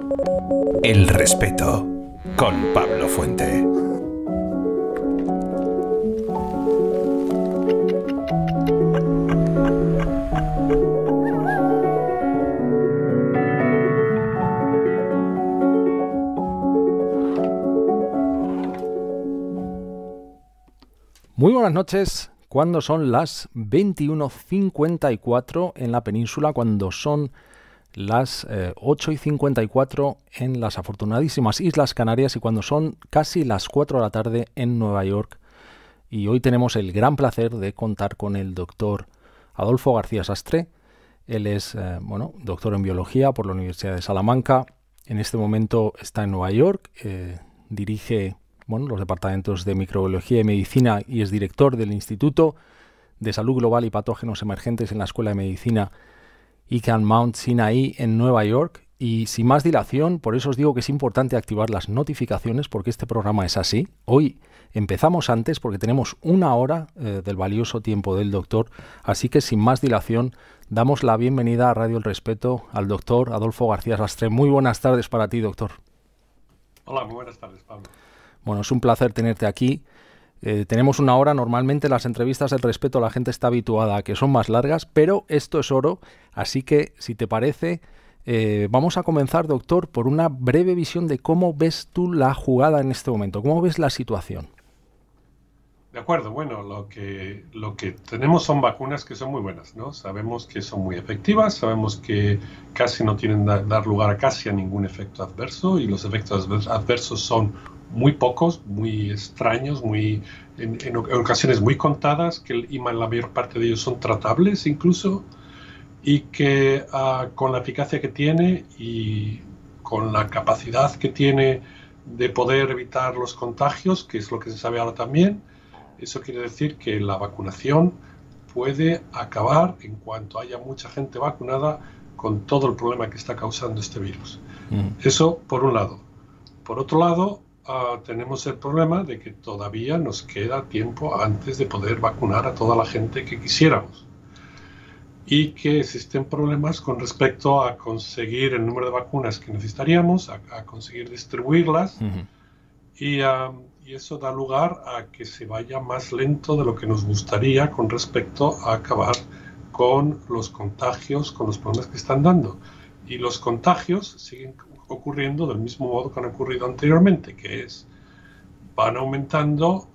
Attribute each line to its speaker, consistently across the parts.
Speaker 1: El respeto, con Pablo Fuente.
Speaker 2: Muy buenas noches, cuando son las 21:54 en la península, cuando son las 8:54 en las afortunadísimas Islas Canarias y cuando son casi las 4 de la tarde en Nueva York. Y hoy tenemos el gran placer de contar con el doctor Adolfo García Sastre. Él es doctor en biología por la Universidad de Salamanca. En este momento está en Nueva York, dirige los departamentos de microbiología y medicina y es director del Instituto de Salud Global y Patógenos Emergentes en la Escuela de Medicina Icahn Mount Sinai en Nueva York. Y sin más dilación, por eso os digo que es importante activar las notificaciones porque este programa es así. Hoy empezamos antes porque tenemos una hora del valioso tiempo del doctor, así que sin más dilación damos la bienvenida a Radio El Respeto al doctor Adolfo García Sastre. Muy buenas tardes para ti, doctor.
Speaker 3: Hola, muy buenas tardes, Pablo.
Speaker 2: Bueno, es un placer tenerte aquí. Tenemos una hora, normalmente las entrevistas del respeto la gente está habituada a que son más largas, pero esto es oro, así que si te parece, vamos a comenzar, doctor, por una breve visión de cómo ves tú la jugada en este momento, cómo ves la situación.
Speaker 3: De acuerdo, bueno, lo que tenemos son vacunas que son muy buenas, ¿no? Sabemos que son muy efectivas, sabemos que casi no tienen dar lugar a casi a ningún efecto adverso y los efectos adversos son muy pocos, muy extraños, en ocasiones muy contadas, que la mayor parte de ellos son tratables incluso, y que con la eficacia que tiene y con la capacidad que tiene de poder evitar los contagios, que es lo que se sabe ahora también, eso quiere decir que la vacunación puede acabar, en cuanto haya mucha gente vacunada, con todo el problema que está causando este virus. Eso por un lado. Por otro lado, tenemos el problema de que todavía nos queda tiempo antes de poder vacunar a toda la gente que quisiéramos y que existen problemas con respecto a conseguir el número de vacunas que necesitaríamos, a conseguir distribuirlas y eso da lugar a que se vaya más lento de lo que nos gustaría con respecto a acabar con los contagios, con los problemas que están dando. Y los contagios siguen ocurriendo del mismo modo que han ocurrido anteriormente, que es van aumentando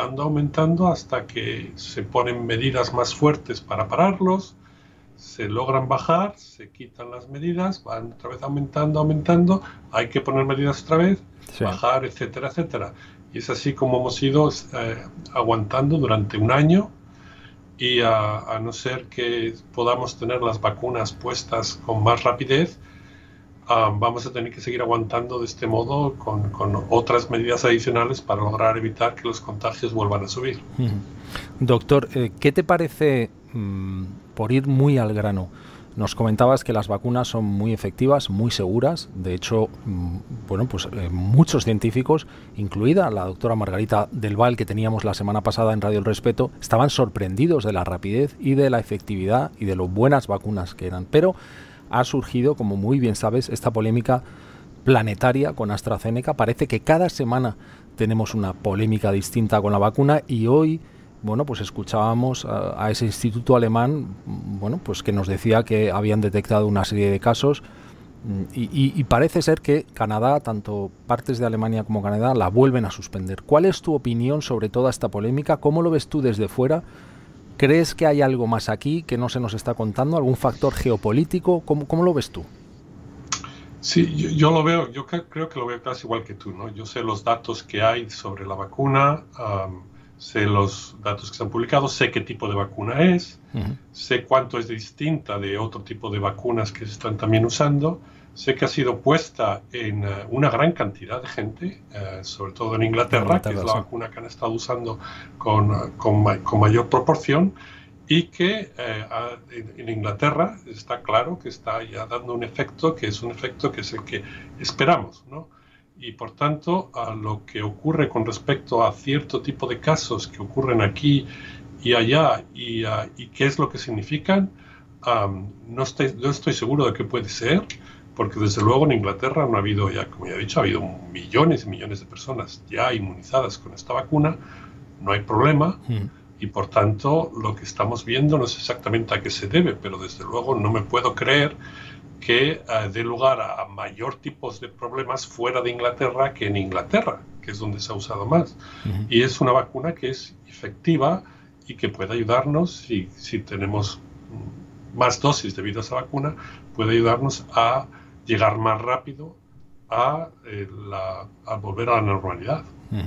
Speaker 3: hasta que se ponen medidas más fuertes para pararlos, se logran bajar, se quitan las medidas, van otra vez aumentando, hay que poner medidas otra vez, sí, bajar, etcétera, etcétera. Y es así como hemos ido aguantando durante un año y a no ser que podamos tener las vacunas puestas con más rapidez, vamos a tener que seguir aguantando de este modo con otras medidas adicionales para lograr evitar que los contagios vuelvan a subir.
Speaker 2: Doctor, ¿qué te parece, por ir muy al grano? Nos comentabas que las vacunas son muy efectivas, muy seguras. De hecho, muchos científicos, incluida la doctora Margarita Del Val, que teníamos la semana pasada en Radio El Respeto, estaban sorprendidos de la rapidez y de la efectividad y de lo buenas vacunas que eran. Pero ha surgido, como muy bien sabes, esta polémica planetaria con AstraZeneca. Parece que cada semana tenemos una polémica distinta con la vacuna y hoy, escuchábamos a ese instituto alemán, que nos decía que habían detectado una serie de casos y parece ser que Canadá, tanto partes de Alemania como Canadá, la vuelven a suspender. ¿Cuál es tu opinión sobre toda esta polémica? ¿Cómo lo ves tú desde fuera? ¿Crees que hay algo más aquí que no se nos está contando? ¿Algún factor geopolítico? ¿Cómo lo ves tú?
Speaker 3: Sí, yo lo veo, creo que lo veo casi igual que tú, ¿no? Yo sé los datos que hay sobre la vacuna, sé los datos que se han publicado, sé qué tipo de vacuna es, sé cuánto es distinta de otro tipo de vacunas que se están también usando, sé que ha sido puesta en una gran cantidad de gente, sobre todo en Inglaterra, que es la vacuna que han estado usando con mayor proporción, y que en Inglaterra está claro que está ya dando un efecto que es el que esperamos, ¿no? Y por tanto, a lo que ocurre con respecto a cierto tipo de casos que ocurren aquí y allá y qué es lo que significan, no estoy seguro de qué puede ser, porque desde luego en Inglaterra no ha habido, ya como ya he dicho, ha habido millones y millones de personas ya inmunizadas con esta vacuna, no hay problema, y por tanto lo que estamos viendo no sé exactamente a qué se debe, pero desde luego no me puedo creer que dé lugar a mayor tipos de problemas fuera de Inglaterra que en Inglaterra, que es donde se ha usado más. Y es una vacuna que es efectiva y que puede ayudarnos, si tenemos más dosis debido a esa vacuna, puede ayudarnos a llegar más rápido a volver a la normalidad.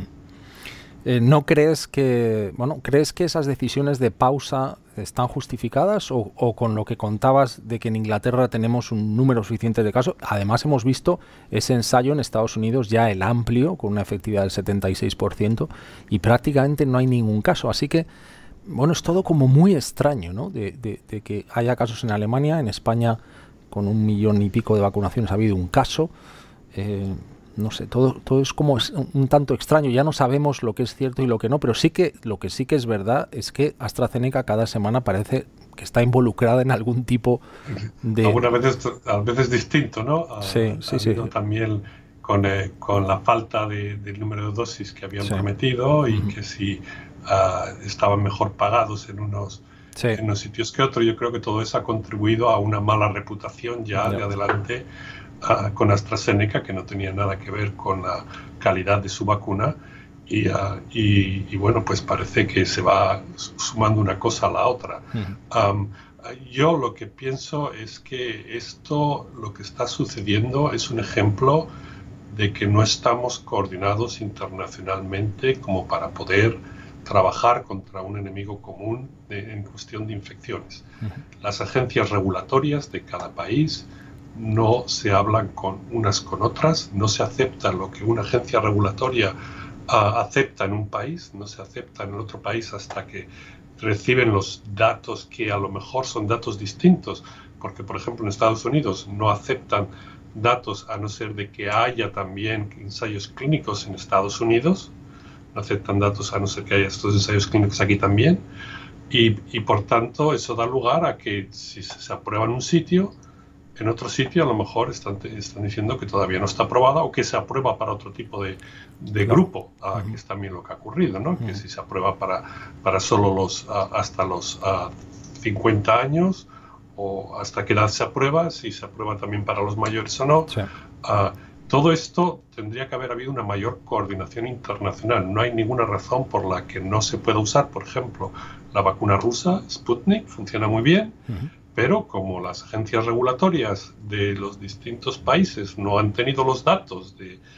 Speaker 2: ¿No crees que, crees que esas decisiones de pausa están justificadas o con lo que contabas de que en Inglaterra tenemos un número suficiente de casos? Además hemos visto ese ensayo en Estados Unidos, ya el amplio, con una efectividad del 76%, y prácticamente no hay ningún caso. Así que, es todo como muy extraño, ¿no? De que haya casos en Alemania, en España con 1 millón y pico de vacunaciones ha habido un caso. No sé, todo es como un tanto extraño. Ya no sabemos lo que es cierto y lo que no, pero lo que sí que es verdad es que AstraZeneca cada semana parece que está involucrada en algún tipo de...
Speaker 3: Algunas veces distinto, ¿no?
Speaker 2: Sí.
Speaker 3: También con la falta del número de dosis que habían prometido y que si estaban mejor pagados en unos sitios que otros. Yo creo que todo eso ha contribuido a una mala reputación ya de adelante con AstraZeneca, que no tenía nada que ver con la calidad de su vacuna, y bueno, pues parece que se va sumando una cosa a la otra. Yo lo que pienso es que lo que está sucediendo es un ejemplo de que no estamos coordinados internacionalmente como para poder trabajar contra un enemigo común en cuestión de infecciones. Las agencias regulatorias de cada país no se hablan unas con otras, no se acepta lo que una agencia regulatoria acepta en un país, no se acepta en el otro país hasta que reciben los datos que a lo mejor son datos distintos, porque por ejemplo en Estados Unidos no aceptan datos a no ser de que haya también ensayos clínicos en Estados Unidos, no aceptan datos a no ser que haya estos ensayos clínicos aquí también, y por tanto eso da lugar a que si se aprueba en un sitio, en otro sitio a lo mejor están diciendo que todavía no está aprobada o que se aprueba para otro tipo de grupo, que es también lo que ha ocurrido, ¿no? Que si se aprueba para solo hasta los 50 años o hasta qué edad se aprueba, si se aprueba también para los mayores o no. Sí. Todo esto tendría que haber habido una mayor coordinación internacional. No hay ninguna razón por la que no se pueda usar, por ejemplo, la vacuna rusa, Sputnik, funciona muy bien, pero como las agencias regulatorias de los distintos países no han tenido los datos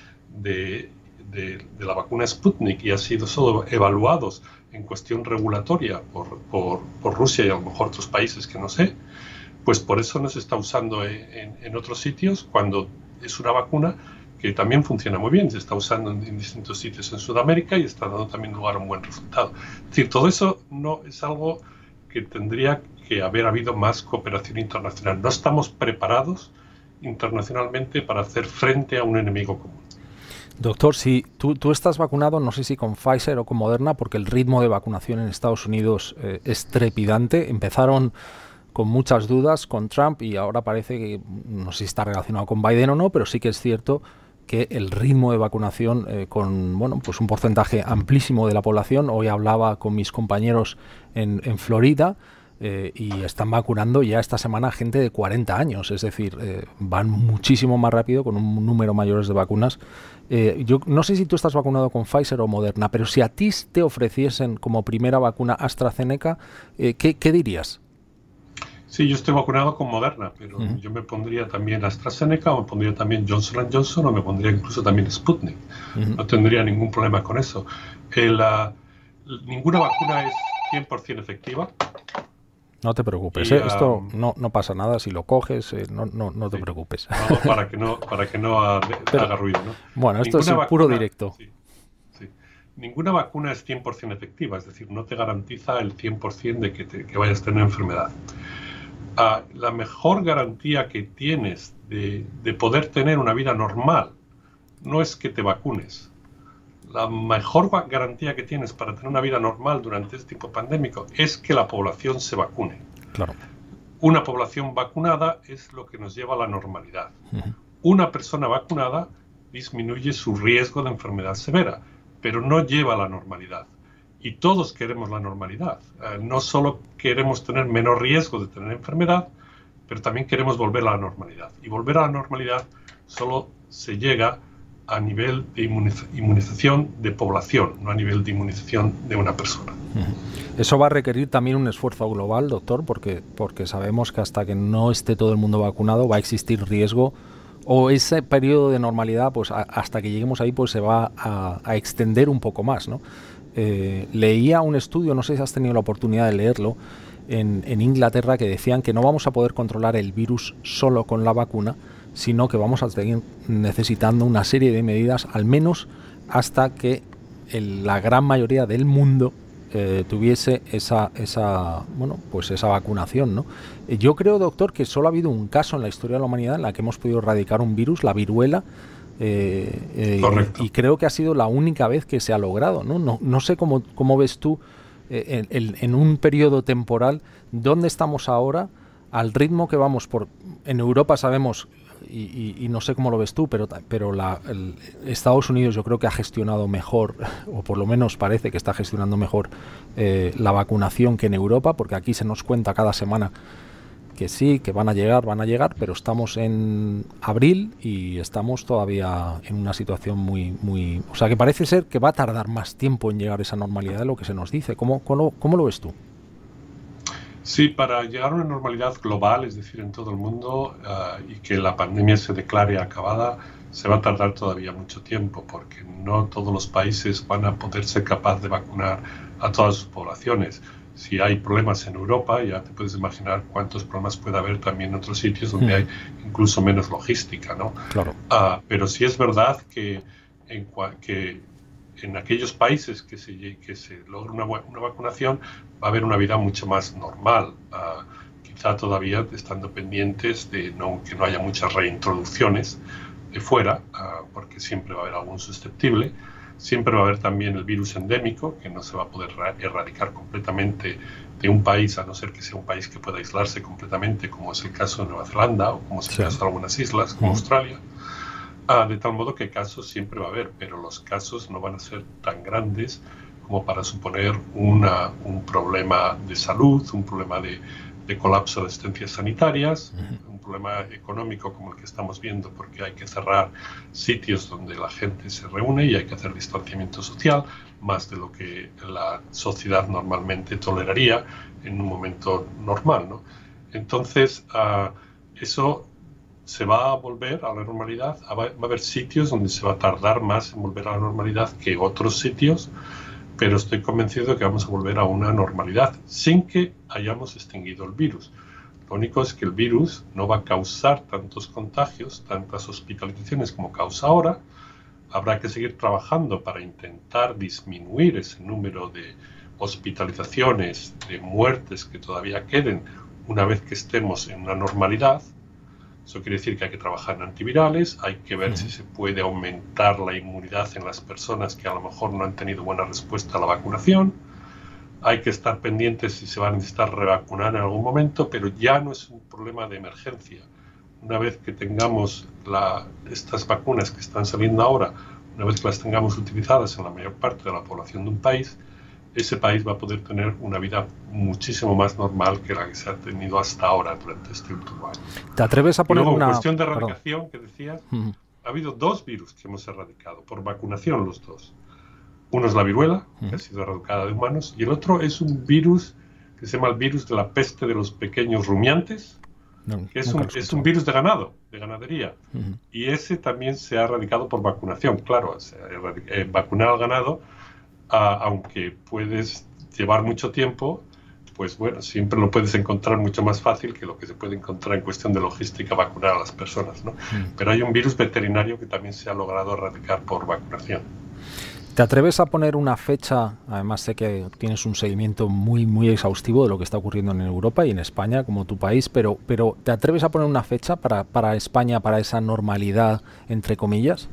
Speaker 3: de la vacuna Sputnik y han sido solo evaluados en cuestión regulatoria por Rusia y a lo mejor otros países que no sé, pues por eso no se está usando en otros sitios cuando es una vacuna que también funciona muy bien, se está usando en distintos sitios en Sudamérica y está dando también lugar a un buen resultado. Es decir, todo eso no es algo que tendría que haber habido más cooperación internacional. No estamos preparados internacionalmente para hacer frente a un enemigo común.
Speaker 2: Doctor, si tú estás vacunado, no sé si con Pfizer o con Moderna, porque el ritmo de vacunación en Estados Unidos es trepidante. Empezaron con muchas dudas con Trump y ahora parece que, no sé si está relacionado con Biden o no, pero sí que es cierto que el ritmo de vacunación con pues un porcentaje amplísimo de la población. Hoy hablaba con mis compañeros en Florida y están vacunando ya esta semana gente de 40 años, es decir, van muchísimo más rápido con un número mayor de vacunas. Yo no sé si tú estás vacunado con Pfizer o Moderna, pero si a ti te ofreciesen como primera vacuna AstraZeneca, ¿qué dirías?
Speaker 3: Sí, yo estoy vacunado con Moderna, pero yo me pondría también AstraZeneca, o me pondría también Johnson & Johnson, o me pondría incluso también Sputnik. No tendría ningún problema con eso. Ninguna vacuna es 100% efectiva.
Speaker 2: No te preocupes, esto no pasa nada si lo coges, no te preocupes.
Speaker 3: No, para que no haga ruido, ¿no?
Speaker 2: Bueno, esto es puro directo.
Speaker 3: Sí. Ninguna vacuna es 100% efectiva, es decir, no te garantiza el 100% de que vayas a tener enfermedad. La mejor garantía que tienes de poder tener una vida normal no es que te vacunes. La mejor garantía que tienes para tener una vida normal durante este tipo pandémico es que la población se vacune.
Speaker 2: Claro.
Speaker 3: una población vacunada es lo que nos lleva a la normalidad.
Speaker 2: Ujú.
Speaker 3: Una persona vacunada disminuye su riesgo de enfermedad severa, pero no lleva a la normalidad. Y todos queremos la normalidad. No solo queremos tener menos riesgo de tener enfermedad, pero también queremos volver a la normalidad. Y volver a la normalidad solo se llega a nivel de inmunización de población, no a nivel de inmunización de una persona.
Speaker 2: Eso va a requerir también un esfuerzo global, doctor, porque sabemos que hasta que no esté todo el mundo vacunado va a existir riesgo, o ese periodo de normalidad, pues hasta que lleguemos ahí, pues se va a extender un poco más, ¿no? Leía un estudio, no sé si has tenido la oportunidad de leerlo, en Inglaterra, que decían que no vamos a poder controlar el virus solo con la vacuna, sino que vamos a seguir necesitando una serie de medidas, al menos hasta que la gran mayoría del mundo tuviese esa vacunación, ¿no? Yo creo, doctor, que solo ha habido un caso en la historia de la humanidad en la que hemos podido erradicar un virus, la viruela, y creo que ha sido la única vez que se ha logrado, ¿no? No sé cómo ves tú en un periodo temporal dónde estamos ahora, al ritmo que vamos en Europa sabemos, y no sé cómo lo ves tú, pero Estados Unidos yo creo que ha gestionado mejor, o por lo menos parece que está gestionando mejor la vacunación que en Europa, porque aquí se nos cuenta cada semana que sí, que van a llegar, pero estamos en abril y estamos todavía en una situación muy... O sea, que parece ser que va a tardar más tiempo en llegar a esa normalidad de lo que se nos dice. ¿Cómo lo ves tú?
Speaker 3: Sí, para llegar a una normalidad global, es decir, en todo el mundo, y que la pandemia se declare acabada, se va a tardar todavía mucho tiempo, porque no todos los países van a poder ser capaces de vacunar a todas sus poblaciones. Si hay problemas en Europa, ya te puedes imaginar cuántos problemas puede haber también en otros sitios donde hay incluso menos logística, ¿no?
Speaker 2: Claro.
Speaker 3: Pero sí es verdad que en aquellos países que se logre una vacunación va a haber una vida mucho más normal. Quizá todavía estando pendientes de que no haya muchas reintroducciones de fuera, porque siempre va a haber algún susceptible. Siempre va a haber también el virus endémico, que no se va a poder erradicar completamente de un país, a no ser que sea un país que pueda aislarse completamente, como es el caso de Nueva Zelanda o como es el caso de algunas islas, como Australia. De tal modo que casos siempre va a haber, pero los casos no van a ser tan grandes como para suponer un problema de salud, un problema de colapso de asistencias sanitarias, un problema económico como el que estamos viendo, porque hay que cerrar sitios donde la gente se reúne y hay que hacer distanciamiento social, más de lo que la sociedad normalmente toleraría en un momento normal, ¿no? Entonces, eso se va a volver a la normalidad. Va a haber sitios donde se va a tardar más en volver a la normalidad que otros sitios, pero estoy convencido de que vamos a volver a una normalidad sin que hayamos extinguido el virus. Lo único es que el virus no va a causar tantos contagios, tantas hospitalizaciones como causa ahora. Habrá que seguir trabajando para intentar disminuir ese número de hospitalizaciones, de muertes que todavía queden una vez que estemos en una normalidad. Eso quiere decir que hay que trabajar en antivirales, hay que ver si se puede aumentar la inmunidad en las personas que a lo mejor no han tenido buena respuesta a la vacunación. Hay que estar pendientes si se va a necesitar revacunar en algún momento, pero ya no es un problema de emergencia. Una vez que tengamos estas vacunas que están saliendo ahora, una vez que las tengamos utilizadas en la mayor parte de la población de un país, ese país va a poder tener una vida muchísimo más normal que la que se ha tenido hasta ahora durante este último año.
Speaker 2: ¿Te atreves a poner
Speaker 3: una cuestión de erradicación que decías? Ha habido 2 virus que hemos erradicado, por vacunación los 2. Uno es la viruela, que ha sido erradicada de humanos, y el otro es un virus que se llama el virus de la peste de los pequeños rumiantes, que es un virus de ganado, de ganadería. Y ese también se ha erradicado por vacunación. Claro, vacunar al ganado, aunque puedes llevar mucho tiempo, pues bueno, siempre lo puedes encontrar mucho más fácil que lo que se puede encontrar en cuestión de logística vacunar a las personas, ¿no? Pero hay un virus veterinario que también se ha logrado erradicar por vacunación.
Speaker 2: ¿Te atreves a poner una fecha? Además sé que tienes un seguimiento muy exhaustivo de lo que está ocurriendo en Europa y en España como tu país, pero ¿te atreves a poner una fecha para España, para esa normalidad, entre comillas?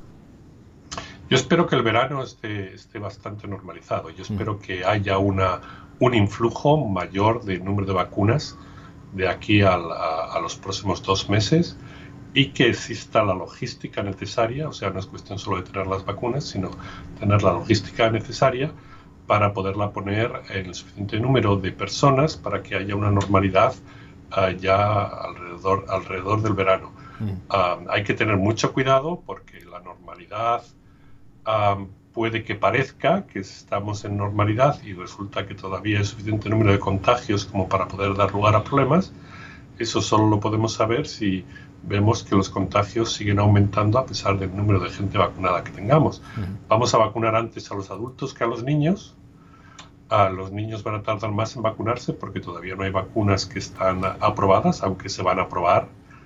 Speaker 3: Yo espero que el verano esté bastante normalizado. Yo espero que haya un influjo mayor de número de vacunas de aquí a los próximos 2 meses, y que exista la logística necesaria, o sea, no es cuestión solo de tener las vacunas, sino tener la logística necesaria para poderla poner en el suficiente número de personas para que haya una normalidad ya alrededor del verano. Hay que tener mucho cuidado porque la normalidad puede que parezca que estamos en normalidad y resulta que todavía hay suficiente número de contagios como para poder dar lugar a problemas. Eso solo lo podemos saber si vemos que los contagios siguen aumentando a pesar del número de gente vacunada que tengamos. Vamos a vacunar antes a los adultos que a los niños. Los niños van a tardar más en vacunarse porque todavía no hay vacunas que están aprobadas, aunque se van a aprobar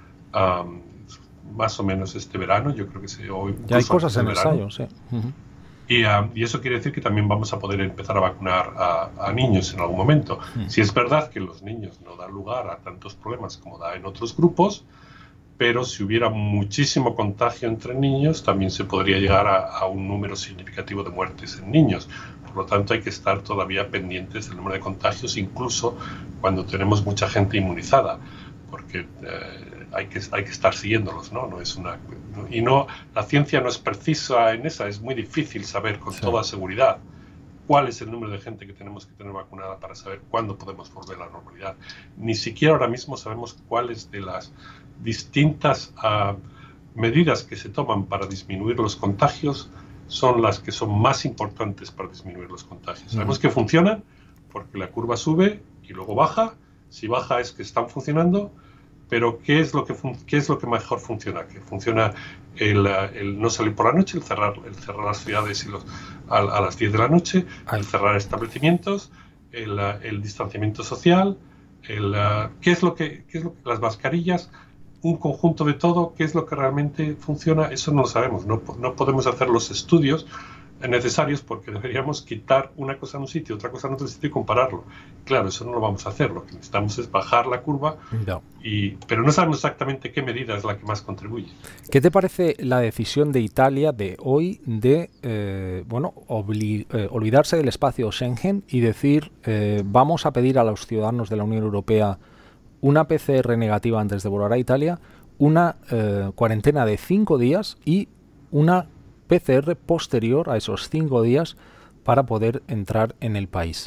Speaker 3: más o menos este verano. Yo creo que
Speaker 2: ya hay cosas en ensayo, sí.
Speaker 3: Y eso quiere decir que también vamos a poder empezar a vacunar a niños en algún momento. Si es verdad que los niños no dan lugar a tantos problemas como da en otros grupos, pero si hubiera muchísimo contagio entre niños, también se podría llegar a un número significativo de muertes en niños. Por lo tanto, hay que estar todavía pendientes del número de contagios, incluso cuando tenemos mucha gente inmunizada, porque hay que estar siguiéndolos, ¿no? La ciencia no es precisa en esa, es muy difícil saber con toda seguridad cuál es el número de gente que tenemos que tener vacunada para saber cuándo podemos volver a la normalidad. Ni siquiera ahora mismo sabemos cuáles de las distintas medidas que se toman para disminuir los contagios son las que son más importantes para disminuir los contagios. Sabemos que funcionan porque la curva sube y luego baja. Si baja es que están funcionando, pero ¿qué es lo que mejor funciona? Que funciona el no salir por la noche, el cerrar las ciudades a las 10 de la noche, el cerrar establecimientos, el distanciamiento social, ¿qué es lo que las mascarillas, un conjunto de todo, qué es lo que realmente funciona? Eso no lo sabemos. No podemos hacer los estudios necesarios porque deberíamos quitar una cosa en un sitio, otra cosa en otro sitio y compararlo. Claro, eso no lo vamos a hacer. Lo que necesitamos es bajar la curva, pero no sabemos exactamente qué medida es la que más contribuye.
Speaker 2: ¿Qué te parece la decisión de Italia de hoy de olvidarse del espacio Schengen y decir vamos a pedir a los ciudadanos de la Unión Europea una PCR negativa antes de volar a Italia, una cuarentena de 5 días y una PCR posterior a esos 5 días para poder entrar en el país?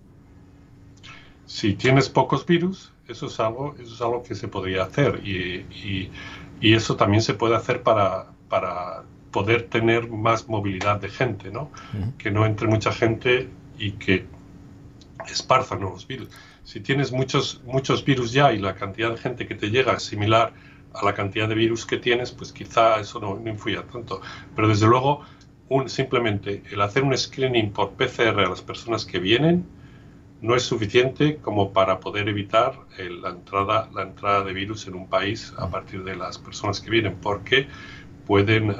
Speaker 3: Si tienes pocos virus, eso es algo que se podría hacer y eso también se puede hacer para poder tener más movilidad de gente, ¿no? Que no entre mucha gente y que esparza nuevos virus. Si tienes muchos virus ya y la cantidad de gente que te llega es similar a la cantidad de virus que tienes, pues quizá eso no influya tanto. Pero desde luego, simplemente el hacer un screening por PCR a las personas que vienen no es suficiente como para poder evitar la entrada de virus en un país a partir de las personas que vienen, porque pueden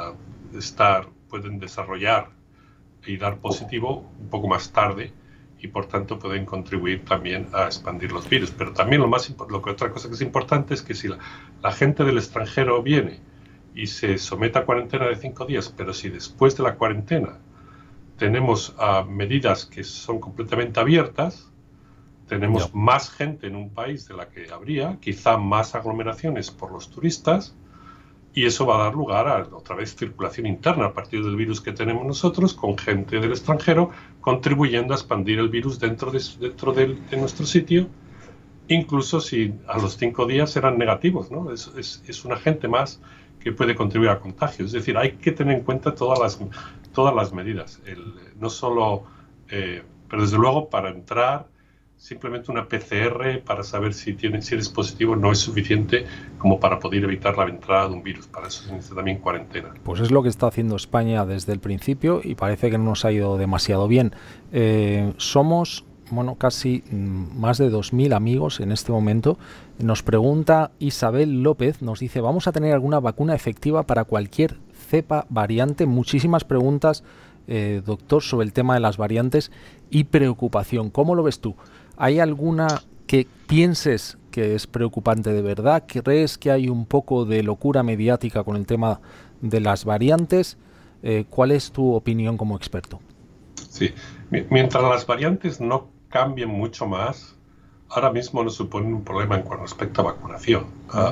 Speaker 3: desarrollar y dar positivo un poco más tarde y por tanto pueden contribuir también a expandir los virus. Pero también otra cosa que es importante es que si la gente del extranjero viene y se somete a cuarentena de 5 días, pero si después de la cuarentena tenemos medidas que son completamente abiertas, tenemos más gente en un país de la que habría, quizá más aglomeraciones por los turistas, y eso va a dar lugar a otra vez circulación interna a partir del virus que tenemos nosotros, con gente del extranjero contribuyendo a expandir el virus dentro de nuestro sitio, incluso si a los 5 días eran negativos, ¿no? Es un agente más que puede contribuir al contagio. Es decir, hay que tener en cuenta todas las medidas. No solo, pero desde luego para entrar, simplemente una PCR para saber si eres positivo no es suficiente como para poder evitar la entrada de un virus. Para eso se necesita también cuarentena.
Speaker 2: Pues es lo que está haciendo España desde el principio y parece que no nos ha ido demasiado bien. Somos casi más de 2.000 amigos en este momento. Nos pregunta Isabel López, nos dice, ¿vamos a tener alguna vacuna efectiva para cualquier cepa variante? Muchísimas preguntas, doctor, sobre el tema de las variantes y preocupación. ¿Cómo lo ves tú? ¿Hay alguna que pienses que es preocupante de verdad? ¿Crees que hay un poco de locura mediática con el tema de las variantes? ¿Cuál es tu opinión como experto?
Speaker 3: Sí, mientras las variantes no cambien mucho más, ahora mismo no supone un problema con respecto a vacunación.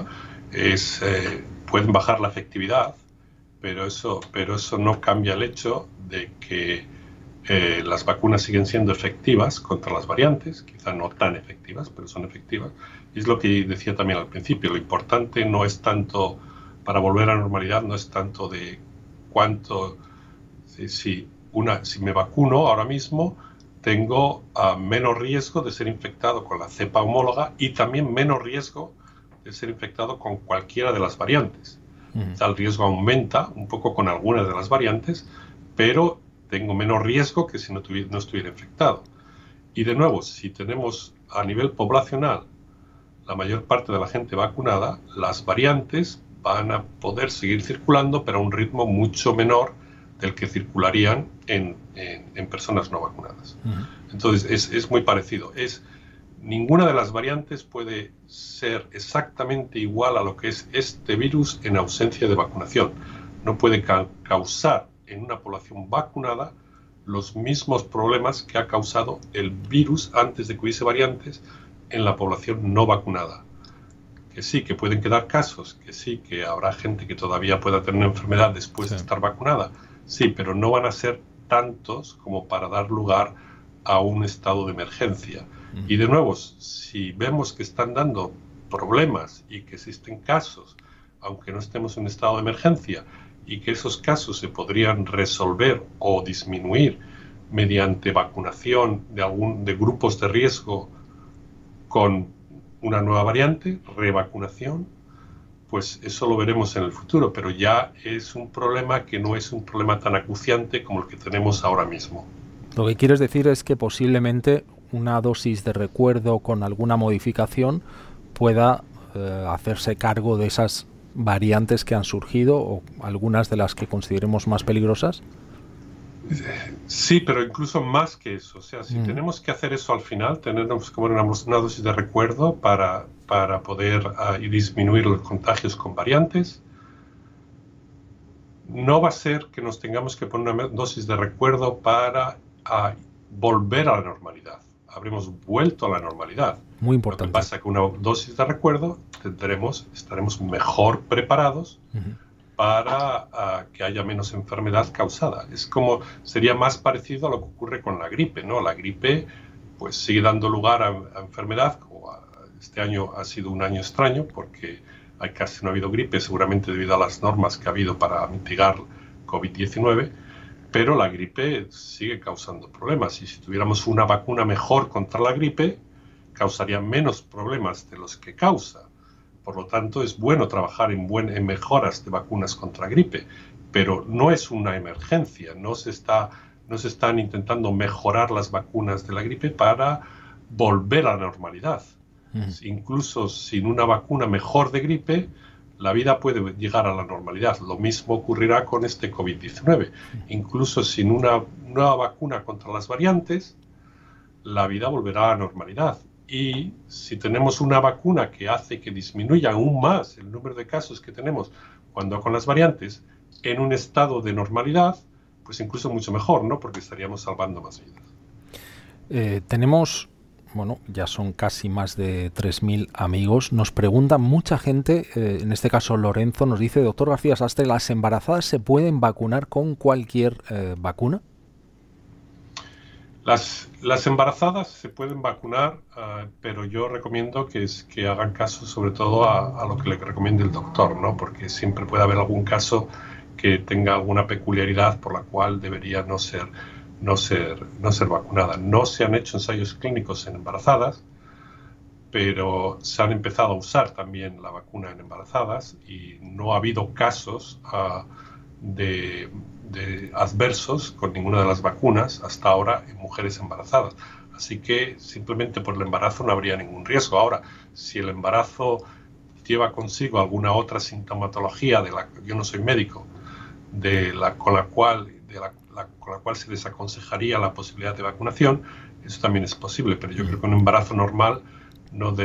Speaker 3: Pueden bajar la efectividad, pero eso no cambia el hecho de que las vacunas siguen siendo efectivas contra las variantes, quizá no tan efectivas, pero son efectivas. Y es lo que decía también al principio, lo importante no es tanto, para volver a la normalidad, no es tanto de cuánto, si me vacuno ahora mismo, tengo menos riesgo de ser infectado con la cepa homóloga y también menos riesgo de ser infectado con cualquiera de las variantes. El riesgo aumenta un poco con algunas de las variantes, pero tengo menos riesgo que si no estuviera infectado. Y de nuevo, si tenemos a nivel poblacional la mayor parte de la gente vacunada, las variantes van a poder seguir circulando, pero a un ritmo mucho menor del que circularían en personas no vacunadas. Entonces, es muy parecido. Ninguna de las variantes puede ser exactamente igual a lo que es este virus en ausencia de vacunación. No puede causar en una población vacunada los mismos problemas que ha causado el virus antes de que hubiese variantes en la población no vacunada. Que sí, que pueden quedar casos, que sí, que habrá gente que todavía pueda tener una enfermedad después de estar vacunada. Sí, pero no van a ser tantos como para dar lugar a un estado de emergencia. Y de nuevo, si vemos que están dando problemas y que existen casos, aunque no estemos en estado de emergencia, y que esos casos se podrían resolver o disminuir mediante vacunación de grupos de riesgo con una nueva variante, revacunación, pues eso lo veremos en el futuro, pero ya es un problema que no es un problema tan acuciante como el que tenemos ahora mismo.
Speaker 2: Lo que quieres decir es que posiblemente una dosis de recuerdo con alguna modificación pueda hacerse cargo de esas variantes que han surgido o algunas de las que consideremos más peligrosas.
Speaker 3: Sí, pero incluso más que eso. O sea, si tenemos que hacer eso al final, tenemos como una dosis de recuerdo para poder disminuir los contagios con variantes, no va a ser que nos tengamos que poner una dosis de recuerdo para volver a la normalidad. Habremos vuelto a la normalidad.
Speaker 2: Muy importante.
Speaker 3: Lo que pasa es que una dosis de recuerdo estaremos mejor preparados para que haya menos enfermedad causada. Sería más parecido a lo que ocurre con la gripe, ¿no? La gripe pues sigue dando lugar a enfermedad. Este año ha sido un año extraño porque casi no ha habido gripe, seguramente debido a las normas que ha habido para mitigar COVID-19, pero la gripe sigue causando problemas y si tuviéramos una vacuna mejor contra la gripe, causaría menos problemas de los que causa. Por lo tanto, es bueno trabajar en mejoras de vacunas contra gripe, pero no es una emergencia. No se están intentando mejorar las vacunas de la gripe para volver a la normalidad. Incluso sin una vacuna mejor de gripe, la vida puede llegar a la normalidad. Lo mismo ocurrirá con este COVID-19. Incluso sin una nueva vacuna contra las variantes, la vida volverá a la normalidad. Y si tenemos una vacuna que hace que disminuya aún más el número de casos que tenemos cuando con las variantes en un estado de normalidad, pues incluso mucho mejor, ¿no? Porque estaríamos salvando más vidas.
Speaker 2: Tenemos, ya son casi más de 3.000 amigos. Nos pregunta mucha gente, en este caso Lorenzo, nos dice, doctor García Sastre, ¿las embarazadas se pueden vacunar con cualquier vacuna?
Speaker 3: Las embarazadas se pueden vacunar, pero yo recomiendo que hagan caso sobre todo a lo que le recomiende el doctor, ¿no? Porque siempre puede haber algún caso que tenga alguna peculiaridad por la cual debería no ser vacunada. No se han hecho ensayos clínicos en embarazadas, pero se han empezado a usar también la vacuna en embarazadas y no ha habido casos de adversos con ninguna de las vacunas hasta ahora en mujeres embarazadas. Así que simplemente por el embarazo no habría ningún riesgo. Ahora, si el embarazo lleva consigo alguna otra sintomatología, yo no soy médico, con la cual se desaconsejaría la posibilidad de vacunación, eso también es posible, pero yo creo que un embarazo normal no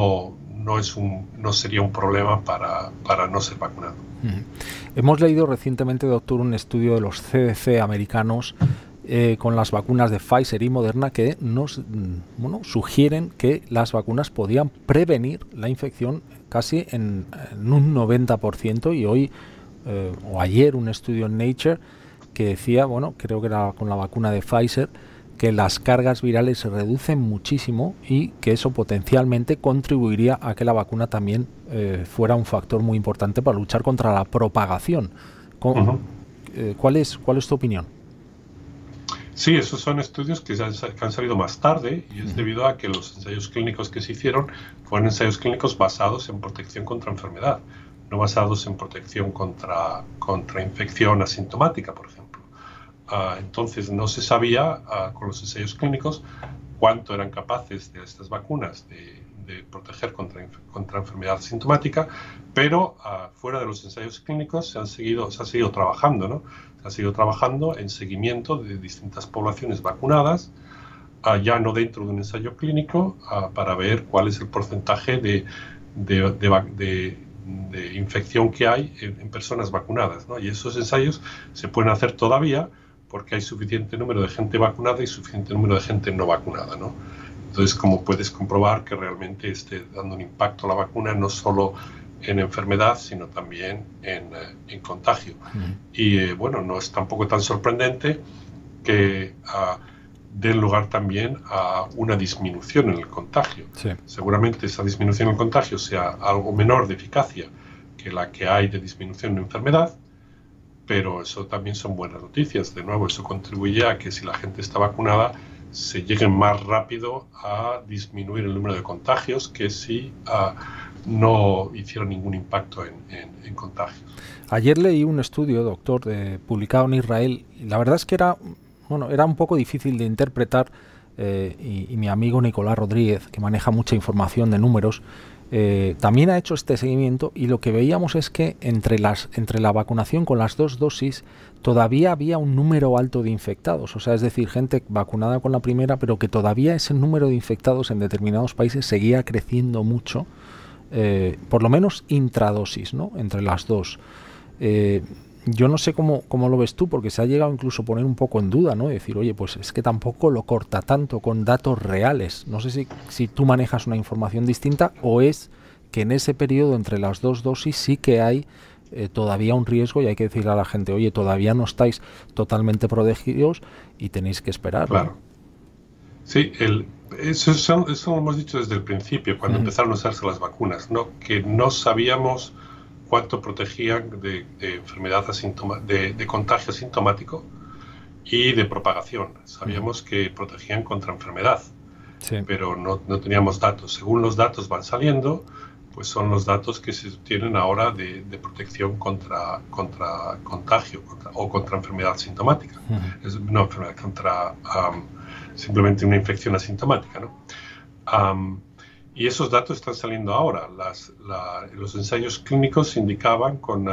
Speaker 3: sería un problema para no ser vacunado.
Speaker 2: Hemos leído recientemente, doctor, un estudio de los CDC americanos con las vacunas de Pfizer y Moderna que sugieren que las vacunas podían prevenir la infección casi en un 90%, y hoy o ayer un estudio en Nature que decía, creo que era con la vacuna de Pfizer, que las cargas virales se reducen muchísimo y que eso potencialmente contribuiría a que la vacuna también fuera un factor muy importante para luchar contra la propagación. ¿Cuál es tu opinión?
Speaker 3: Sí, esos son estudios que han salido más tarde, y es debido a que los ensayos clínicos que se hicieron fueron ensayos clínicos basados en protección contra enfermedad, no basados en protección contra infección asintomática, por ejemplo. Entonces no se sabía con los ensayos clínicos cuánto eran capaces de estas vacunas de proteger contra enfermedad asintomática, pero fuera de los ensayos clínicos se ha seguido trabajando, ¿no? Se ha seguido trabajando en seguimiento de distintas poblaciones vacunadas, ya no dentro de un ensayo clínico, para ver cuál es el porcentaje de infección que hay en personas vacunadas, ¿no? Y esos ensayos se pueden hacer todavía porque hay suficiente número de gente vacunada y suficiente número de gente no vacunada, ¿no? Entonces, como puedes comprobar que realmente esté dando un impacto la vacuna no solo en enfermedad, sino también en contagio. Y no es tampoco tan sorprendente que den lugar también a una disminución en el contagio. Sí. Seguramente esa disminución en el contagio sea algo menor de eficacia que la que hay de disminución de enfermedad, pero eso también son buenas noticias. De nuevo, eso contribuye a que si la gente está vacunada se llegue más rápido a disminuir el número de contagios que si no hicieron ningún impacto en contagios.
Speaker 2: Ayer leí un estudio, doctor, publicado en Israel, y la verdad es que era un poco difícil de interpretar, y mi amigo Nicolás Rodríguez, que maneja mucha información de números, también ha hecho este seguimiento, y lo que veíamos es que entre la vacunación con las 2 dosis todavía había un número alto de infectados, o sea, es decir, gente vacunada con la primera, pero que todavía ese número de infectados en determinados países seguía creciendo mucho, por lo menos intradosis, ¿no? Entre las dos. Yo no sé cómo lo ves tú, porque se ha llegado incluso a poner un poco en duda, ¿no? Decir, oye, pues es que tampoco lo corta tanto con datos reales. No sé si tú manejas una información distinta, o es que en ese periodo entre las 2 dosis sí que hay todavía un riesgo, y hay que decirle a la gente, oye, todavía no estáis totalmente protegidos y tenéis que esperar, ¿no?
Speaker 3: Claro. Sí, eso lo hemos dicho desde el principio, cuando empezaron a usarse las vacunas, ¿no? Que no sabíamos cuánto protegían de enfermedad de contagio asintomático y de propagación. Sabíamos que protegían contra enfermedad, sí, pero no teníamos datos. Según los datos van saliendo, pues son los datos que se tienen ahora de protección contra contagio o contra enfermedad asintomática. No enfermedad, contra simplemente una infección asintomática, ¿no? Y esos datos están saliendo ahora. Los ensayos clínicos indicaban con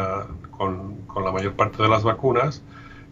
Speaker 3: la mayor parte de las vacunas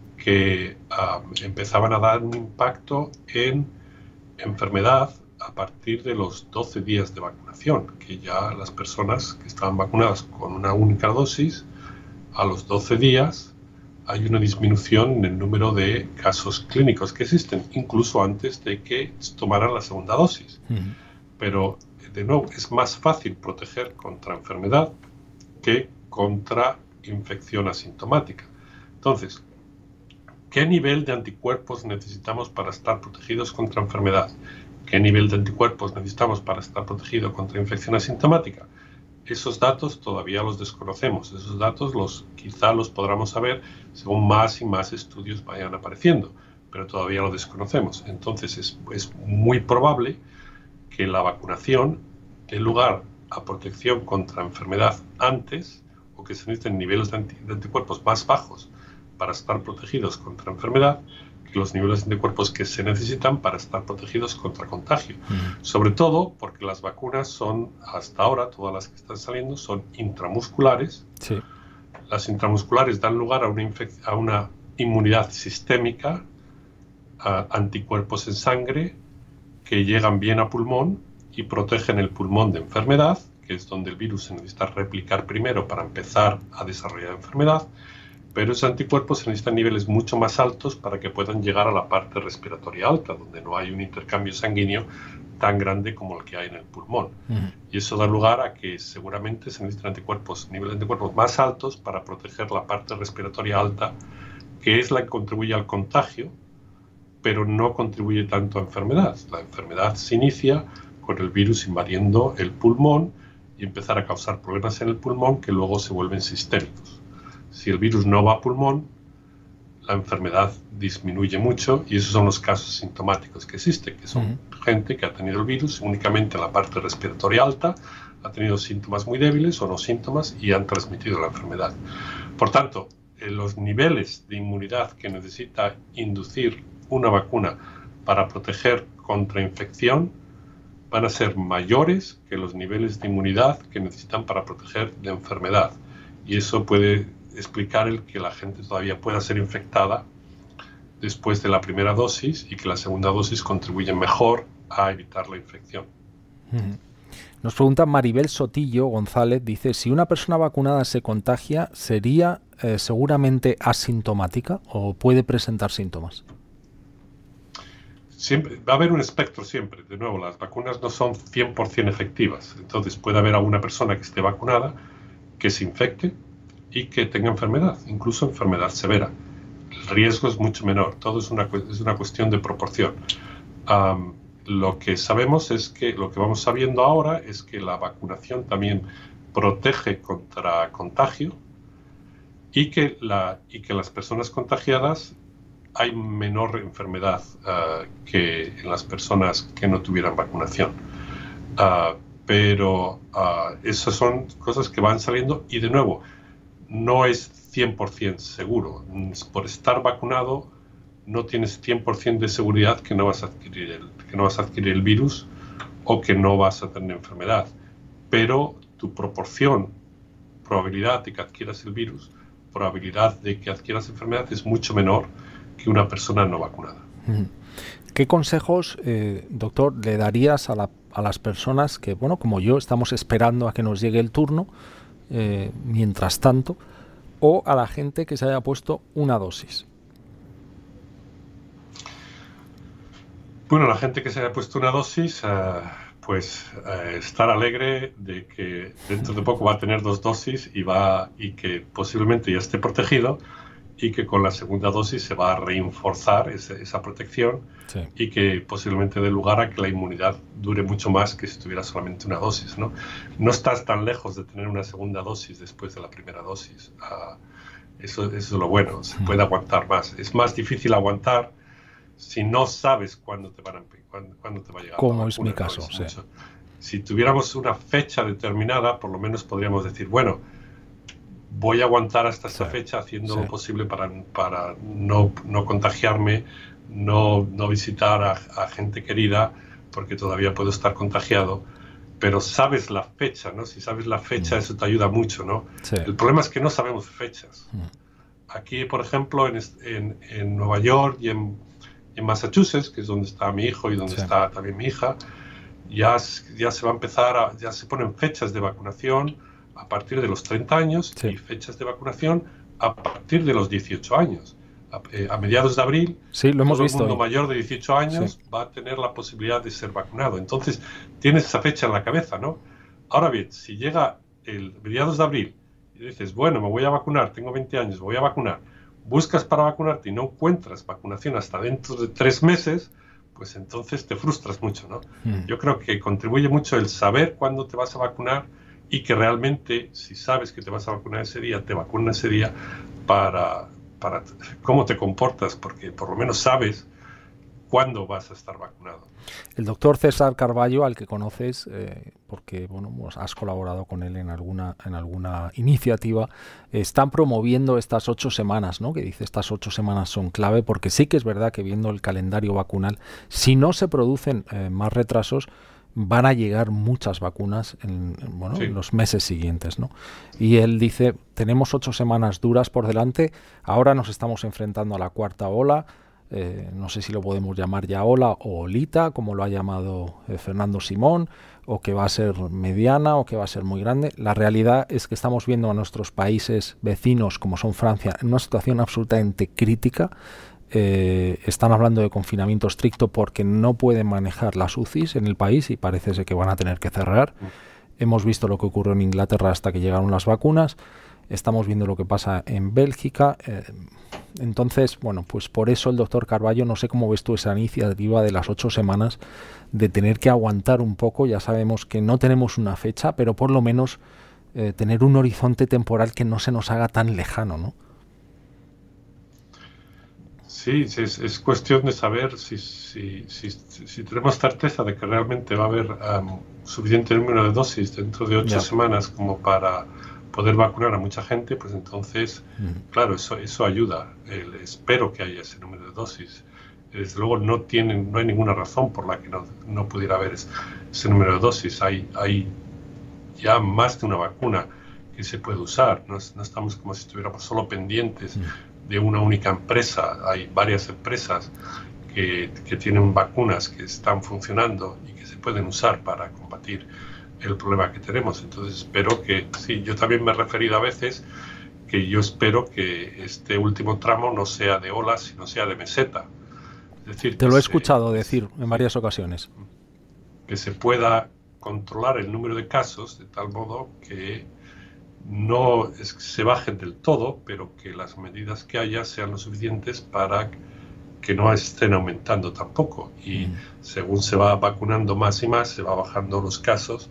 Speaker 3: que empezaban a dar un impacto en enfermedad a partir de los 12 días de vacunación, que ya las personas que estaban vacunadas con una única dosis, a los 12 días hay una disminución en el número de casos clínicos que existen, incluso antes de que tomaran la segunda dosis. Pero de nuevo, es más fácil proteger contra enfermedad que contra infección asintomática. Entonces, ¿qué nivel de anticuerpos necesitamos para estar protegidos contra enfermedad? ¿Qué nivel de anticuerpos necesitamos para estar protegido contra infección asintomática? Esos datos todavía los desconocemos. Esos datos quizá los podamos saber según más y más estudios vayan apareciendo, pero todavía lo desconocemos. Entonces es muy probable que la vacunación dé lugar a protección contra enfermedad antes, o que se necesiten niveles de anticuerpos más bajos para estar protegidos contra enfermedad, que los niveles de anticuerpos que se necesitan para estar protegidos contra contagio. Sobre todo porque las vacunas son, hasta ahora, todas las que están saliendo, son intramusculares. Sí. Las intramusculares dan lugar a una inmunidad sistémica, a anticuerpos en sangre que llegan bien a pulmón y protegen el pulmón de enfermedad, que es donde el virus se necesita replicar primero para empezar a desarrollar enfermedad, pero esos anticuerpos se necesitan niveles mucho más altos para que puedan llegar a la parte respiratoria alta, donde no hay un intercambio sanguíneo tan grande como el que hay en el pulmón. Y eso da lugar a que seguramente se necesitan niveles de anticuerpos más altos para proteger la parte respiratoria alta, que es la que contribuye al contagio, pero no contribuye tanto a enfermedad. La enfermedad se inicia con el virus invadiendo el pulmón y empezar a causar problemas en el pulmón que luego se vuelven sistémicos. Si el virus no va a pulmón, la enfermedad disminuye mucho y esos son los casos sintomáticos que existen, que son gente que ha tenido el virus únicamente en la parte respiratoria alta, ha tenido síntomas muy débiles o no síntomas y han transmitido la enfermedad. Por tanto, los niveles de inmunidad que necesita inducir una vacuna para proteger contra infección van a ser mayores que los niveles de inmunidad que necesitan para proteger de enfermedad. Y eso puede explicar el que la gente todavía pueda ser infectada después de la primera dosis y que la segunda dosis contribuye mejor a evitar la infección.
Speaker 2: Nos pregunta Maribel Sotillo González, dice, si una persona vacunada se contagia, ¿sería seguramente asintomática o puede presentar síntomas?
Speaker 3: Siempre, va a haber un espectro siempre. De nuevo, las vacunas no son 100% efectivas. Entonces puede haber alguna persona que esté vacunada que se infecte y que tenga enfermedad, incluso enfermedad severa. El riesgo es mucho menor. Todo es una cuestión de proporción. Lo que sabemos es que, lo que vamos sabiendo ahora es que la vacunación también protege contra contagio y que las personas contagiadas hay menor enfermedad que en las personas que no tuvieran vacunación. Pero esas son cosas que van saliendo y, de nuevo, no es 100% seguro. Por estar vacunado no tienes 100% de seguridad que no vas a adquirir el virus o que no vas a tener enfermedad. Pero tu probabilidad de que adquieras el virus, probabilidad de que adquieras enfermedad es mucho menor que una persona no vacunada.
Speaker 2: ¿Qué consejos, doctor, le darías a las personas que, bueno, como yo, estamos esperando a que nos llegue el turno, mientras tanto, o a la gente que se haya puesto una dosis?
Speaker 3: Bueno, la gente que se haya puesto una dosis, estar alegre de que dentro de poco va a tener 2 dosis y que posiblemente ya esté protegido, y que con la segunda dosis se va a reforzar esa protección, sí, y que posiblemente dé lugar a que la inmunidad dure mucho más que si tuviera solamente una dosis, ¿no? No estás tan lejos de tener una segunda dosis después de la primera dosis. Eso es lo bueno, se puede aguantar más. Es más difícil aguantar si no sabes cuándo te va a llegar.
Speaker 2: Como es mi caso, sí.
Speaker 3: Si tuviéramos una fecha determinada, por lo menos podríamos decir, bueno, voy a aguantar hasta esta fecha haciendo lo posible para no contagiarme, no visitar a gente querida, porque todavía puedo estar contagiado. Pero sabes la fecha, ¿no? Si sabes la fecha, eso te ayuda mucho, ¿no? Sí. El problema es que no sabemos fechas. Aquí, por ejemplo, en Nueva York y en Massachusetts, que es donde está mi hijo y donde está también mi hija, ya se va a empezar, ya se ponen fechas de vacunación a partir de los 30 años y fechas de vacunación a partir de los 18 años. A mediados de abril,
Speaker 2: lo hemos visto,
Speaker 3: el mundo mayor de 18 años va a tener la posibilidad de ser vacunado. Entonces, tienes esa fecha en la cabeza, ¿no? Ahora bien, si llega el mediados de abril y dices, bueno, me voy a vacunar, tengo 20 años, me voy a vacunar, buscas para vacunarte y no encuentras vacunación hasta dentro de 3 meses, pues entonces te frustras mucho, ¿no? Yo creo que contribuye mucho el saber cuándo te vas a vacunar y que realmente, si sabes que te vas a vacunar ese día, te vacunas ese día para cómo te comportas, porque por lo menos sabes cuándo vas a estar vacunado.
Speaker 2: El doctor César Carballo, al que conoces, porque bueno, has colaborado con él en alguna iniciativa, están promoviendo estas 8 semanas, ¿no? Que dice estas 8 semanas son clave, porque sí que es verdad que viendo el calendario vacunal, si no se producen más retrasos, van a llegar muchas vacunas en los meses siguientes, ¿no? Y él dice, tenemos 8 semanas duras por delante, ahora nos estamos enfrentando a la 4ª ola, no sé si lo podemos llamar ya ola o olita, como lo ha llamado Fernando Simón, o que va a ser mediana o que va a ser muy grande. La realidad es que estamos viendo a nuestros países vecinos, como son Francia, en una situación absolutamente crítica. Están hablando de confinamiento estricto porque no pueden manejar las UCIs en el país y parece ser que van a tener que cerrar. Hemos visto lo que ocurrió en Inglaterra hasta que llegaron las vacunas. Estamos viendo lo que pasa en Bélgica. Entonces, bueno, pues por eso el doctor Carballo, no sé cómo ves tú esa iniciativa de las 8 semanas, de tener que aguantar un poco. Ya sabemos que no tenemos una fecha, pero por lo menos tener un horizonte temporal que no se nos haga tan lejano, ¿no?
Speaker 3: Sí, es cuestión de saber si tenemos certeza de que realmente va a haber suficiente número de dosis dentro de 8 semanas como para poder vacunar a mucha gente, pues entonces, claro, eso ayuda. Espero que haya ese número de dosis. Desde luego no hay ninguna razón por la que no pudiera haber ese número de dosis. Hay ya más de una vacuna que se puede usar. No estamos como si estuviéramos solo pendientes de una única empresa. Hay varias empresas que tienen vacunas que están funcionando y que se pueden usar para combatir el problema que tenemos. Entonces espero que, sí, yo también me he referido a veces que yo espero que este último tramo no sea de ola, sino sea de meseta. Es decir,
Speaker 2: te lo he escuchado decir en varias ocasiones.
Speaker 3: Que se pueda controlar el número de casos de tal modo que no se bajen del todo, pero que las medidas que haya sean lo suficientes para que no estén aumentando tampoco. Y según se va vacunando más y más, se va bajando los casos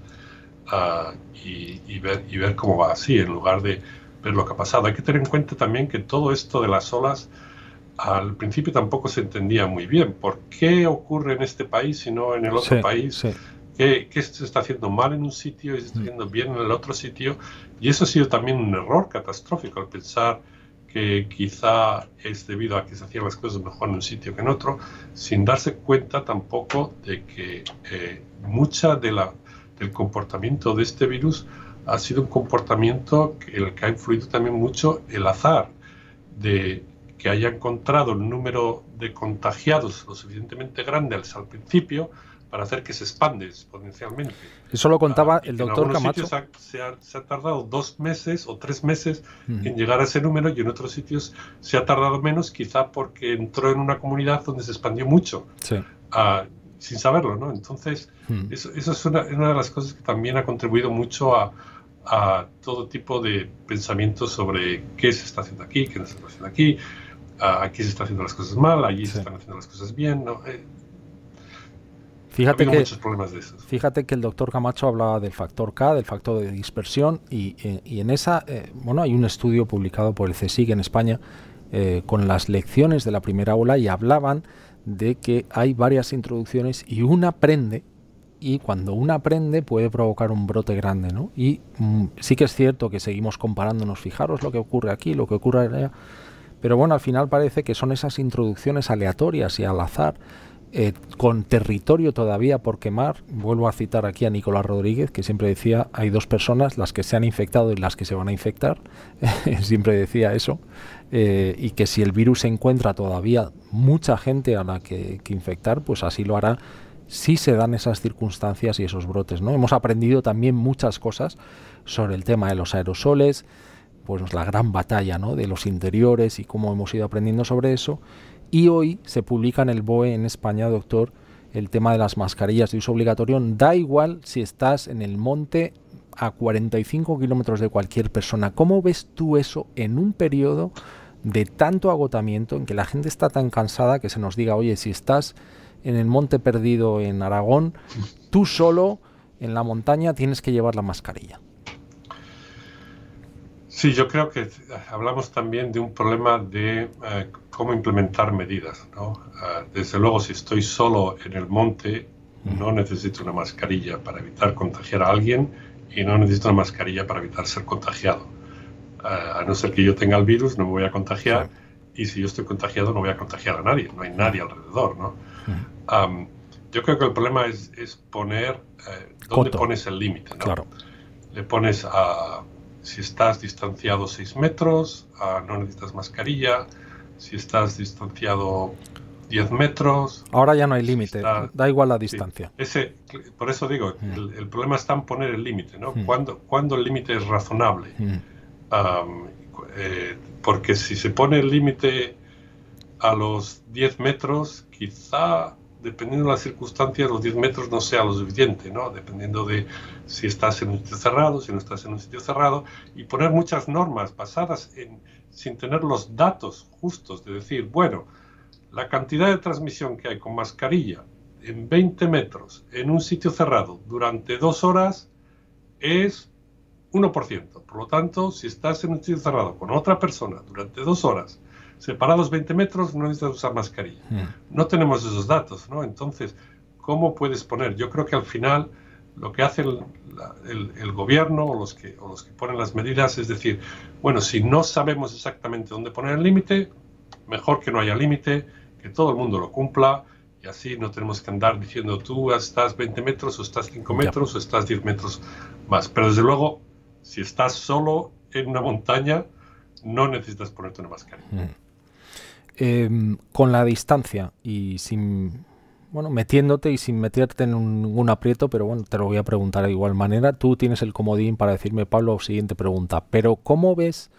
Speaker 3: y ver cómo va así, en lugar de ver lo que ha pasado. Hay que tener en cuenta también que todo esto de las olas al principio tampoco se entendía muy bien. ¿Por qué ocurre en este país y no en el otro país?
Speaker 2: Sí.
Speaker 3: ¿Qué se está haciendo mal en un sitio y se está haciendo bien en el otro sitio? Y eso ha sido también un error catastrófico, al pensar que quizá es debido a que se hacían las cosas mejor en un sitio que en otro, sin darse cuenta tampoco de que mucha del comportamiento de este virus ha sido un comportamiento en el que ha influido también mucho el azar, de que haya encontrado el número de contagiados lo suficientemente grande al principio para hacer que se expande exponencialmente.
Speaker 2: Eso lo contaba el doctor Camacho.
Speaker 3: En algunos sitios se ha tardado 2 meses o 3 meses en llegar a ese número, y en otros sitios se ha tardado menos, quizá porque entró en una comunidad donde se expandió mucho, sin saberlo, ¿no? Entonces, eso es una de las cosas que también ha contribuido mucho a todo tipo de pensamientos sobre qué se está haciendo aquí, qué no se está haciendo aquí, aquí se están haciendo las cosas mal, allí se están haciendo las cosas bien, ¿no? Muchos problemas de esos.
Speaker 2: Fíjate que el doctor Camacho hablaba del factor K, del factor de dispersión, y en esa, hay un estudio publicado por el CSIC en España con las lecciones de la primera ola, y hablaban de que hay varias introducciones y una aprende, y cuando una aprende puede provocar un brote grande, ¿no? Y sí que es cierto que seguimos comparándonos, fijaros lo que ocurre aquí, lo que ocurre allá, pero bueno, al final parece que son esas introducciones aleatorias y al azar, con territorio todavía por quemar. Vuelvo a citar aquí a Nicolás Rodríguez, que siempre decía, hay 2 personas, las que se han infectado y las que se van a infectar. Siempre decía eso, y que si el virus encuentra todavía mucha gente a la que infectar, pues así lo hará si se dan esas circunstancias y esos brotes, ¿no? Hemos aprendido también muchas cosas sobre el tema de los aerosoles, pues la gran batalla, ¿no?, de los interiores y cómo hemos ido aprendiendo sobre eso. Y hoy se publica en el BOE en España, doctor, el tema de las mascarillas de uso obligatorio. Da igual si estás en el monte a 45 kilómetros de cualquier persona. ¿Cómo ves tú eso en un periodo de tanto agotamiento, en que la gente está tan cansada que se nos diga, oye, si estás en el monte perdido en Aragón, tú solo en la montaña tienes que llevar la mascarilla?
Speaker 3: Sí, yo creo que hablamos también de un problema de cómo implementar medidas, ¿no? Desde luego, si estoy solo en el monte, no necesito una mascarilla para evitar contagiar a alguien, y no necesito una mascarilla para evitar ser contagiado. A no ser que yo tenga el virus, no me voy a contagiar, y si yo estoy contagiado, no voy a contagiar a nadie, no hay nadie alrededor, ¿no? Yo creo que el problema es poner dónde pones el límite, ¿no?
Speaker 2: Claro.
Speaker 3: Le pones si estás distanciado 6 metros, no necesitas mascarilla. Si estás distanciado 10 metros.
Speaker 2: Ahora ya no hay límite, da igual la distancia.
Speaker 3: Sí, por eso digo, el problema está en poner el límite, ¿no? ¿Cuándo el límite es razonable? Porque si se pone el límite a los 10 metros, quizá, dependiendo de las circunstancias, los 10 metros no sea lo suficiente, ¿no? Dependiendo de si estás en un sitio cerrado, si no estás en un sitio cerrado, y poner muchas normas basadas sin tener los datos justos, de decir, bueno, la cantidad de transmisión que hay con mascarilla en 20 metros en un sitio cerrado durante 2 horas es 1%. Por lo tanto, si estás en un sitio cerrado con otra persona durante 2 horas, separados 20 metros, no necesitas usar mascarilla. No tenemos esos datos, ¿no? Entonces, ¿cómo puedes poner? Yo creo que al final lo que hace el gobierno o los que ponen las medidas es decir, bueno, si no sabemos exactamente dónde poner el límite, mejor que no haya límite, que todo el mundo lo cumpla y así no tenemos que andar diciendo tú estás 20 metros o estás 5 metros o estás 10 metros más. Pero desde luego, si estás solo en una montaña, no necesitas ponerte una mascarilla.
Speaker 2: Con la distancia y sin, metiéndote y sin meterte en ningún aprieto, pero bueno, te lo voy a preguntar de igual manera. Tú tienes el comodín para decirme, Pablo, siguiente pregunta. Pero ¿cómo ves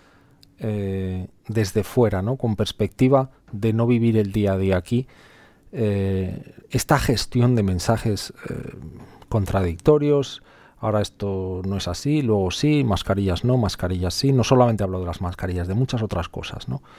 Speaker 2: desde fuera, ¿no? Con perspectiva de no vivir el día a día aquí, esta gestión de mensajes contradictorios? Ahora esto no es así, luego sí, mascarillas no, mascarillas sí. No solamente hablo de las mascarillas, de muchas otras cosas, ¿no?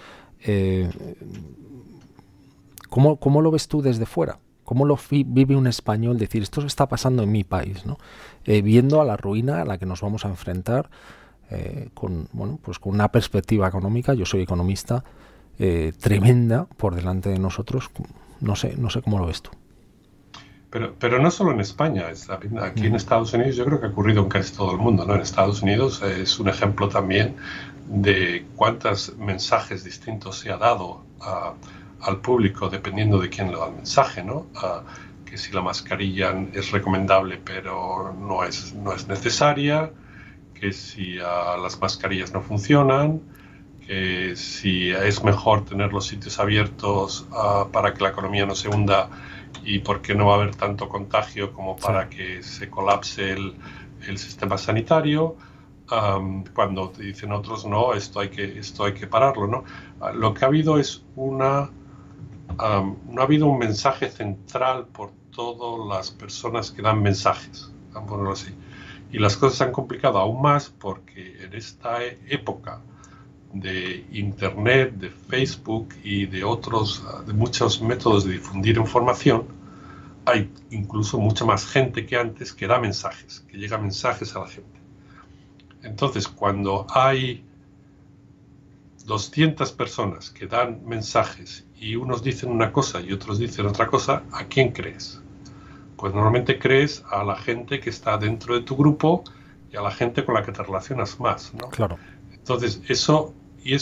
Speaker 2: ¿Cómo lo ves tú desde fuera? ¿Cómo lo vive un español? Decir, esto está pasando en mi país, ¿no? Viendo a la ruina a la que nos vamos a enfrentar con una perspectiva económica, yo soy economista, tremenda por delante de nosotros. No sé cómo lo ves tú.
Speaker 3: Pero no solo en España, aquí en Estados Unidos yo creo que ha ocurrido en casi todo el mundo, ¿no? En Estados Unidos es un ejemplo también de cuántos mensajes distintos se ha dado al público dependiendo de quién le da el mensaje, ¿no? Que si la mascarilla es recomendable pero no es necesaria, que si las mascarillas no funcionan, que si es mejor tener los sitios abiertos para que la economía no se hunda y porque no va a haber tanto contagio como para que se colapse el sistema sanitario, cuando te dicen otros, no, esto hay que pararlo, ¿no? Lo que ha habido es no ha habido un mensaje central por todas las personas que dan mensajes, vamos a ponerlo así. Y las cosas se han complicado aún más porque en esta época de Internet, de Facebook y de muchos métodos de difundir información, hay incluso mucha más gente que antes que da mensajes, que llega mensajes a la gente. Entonces, cuando hay 200 personas que dan mensajes y unos dicen una cosa y otros dicen otra cosa, ¿a quién crees? Pues normalmente crees a la gente que está dentro de tu grupo y a la gente con la que te relacionas más, ¿no?
Speaker 2: Claro.
Speaker 3: Entonces, eso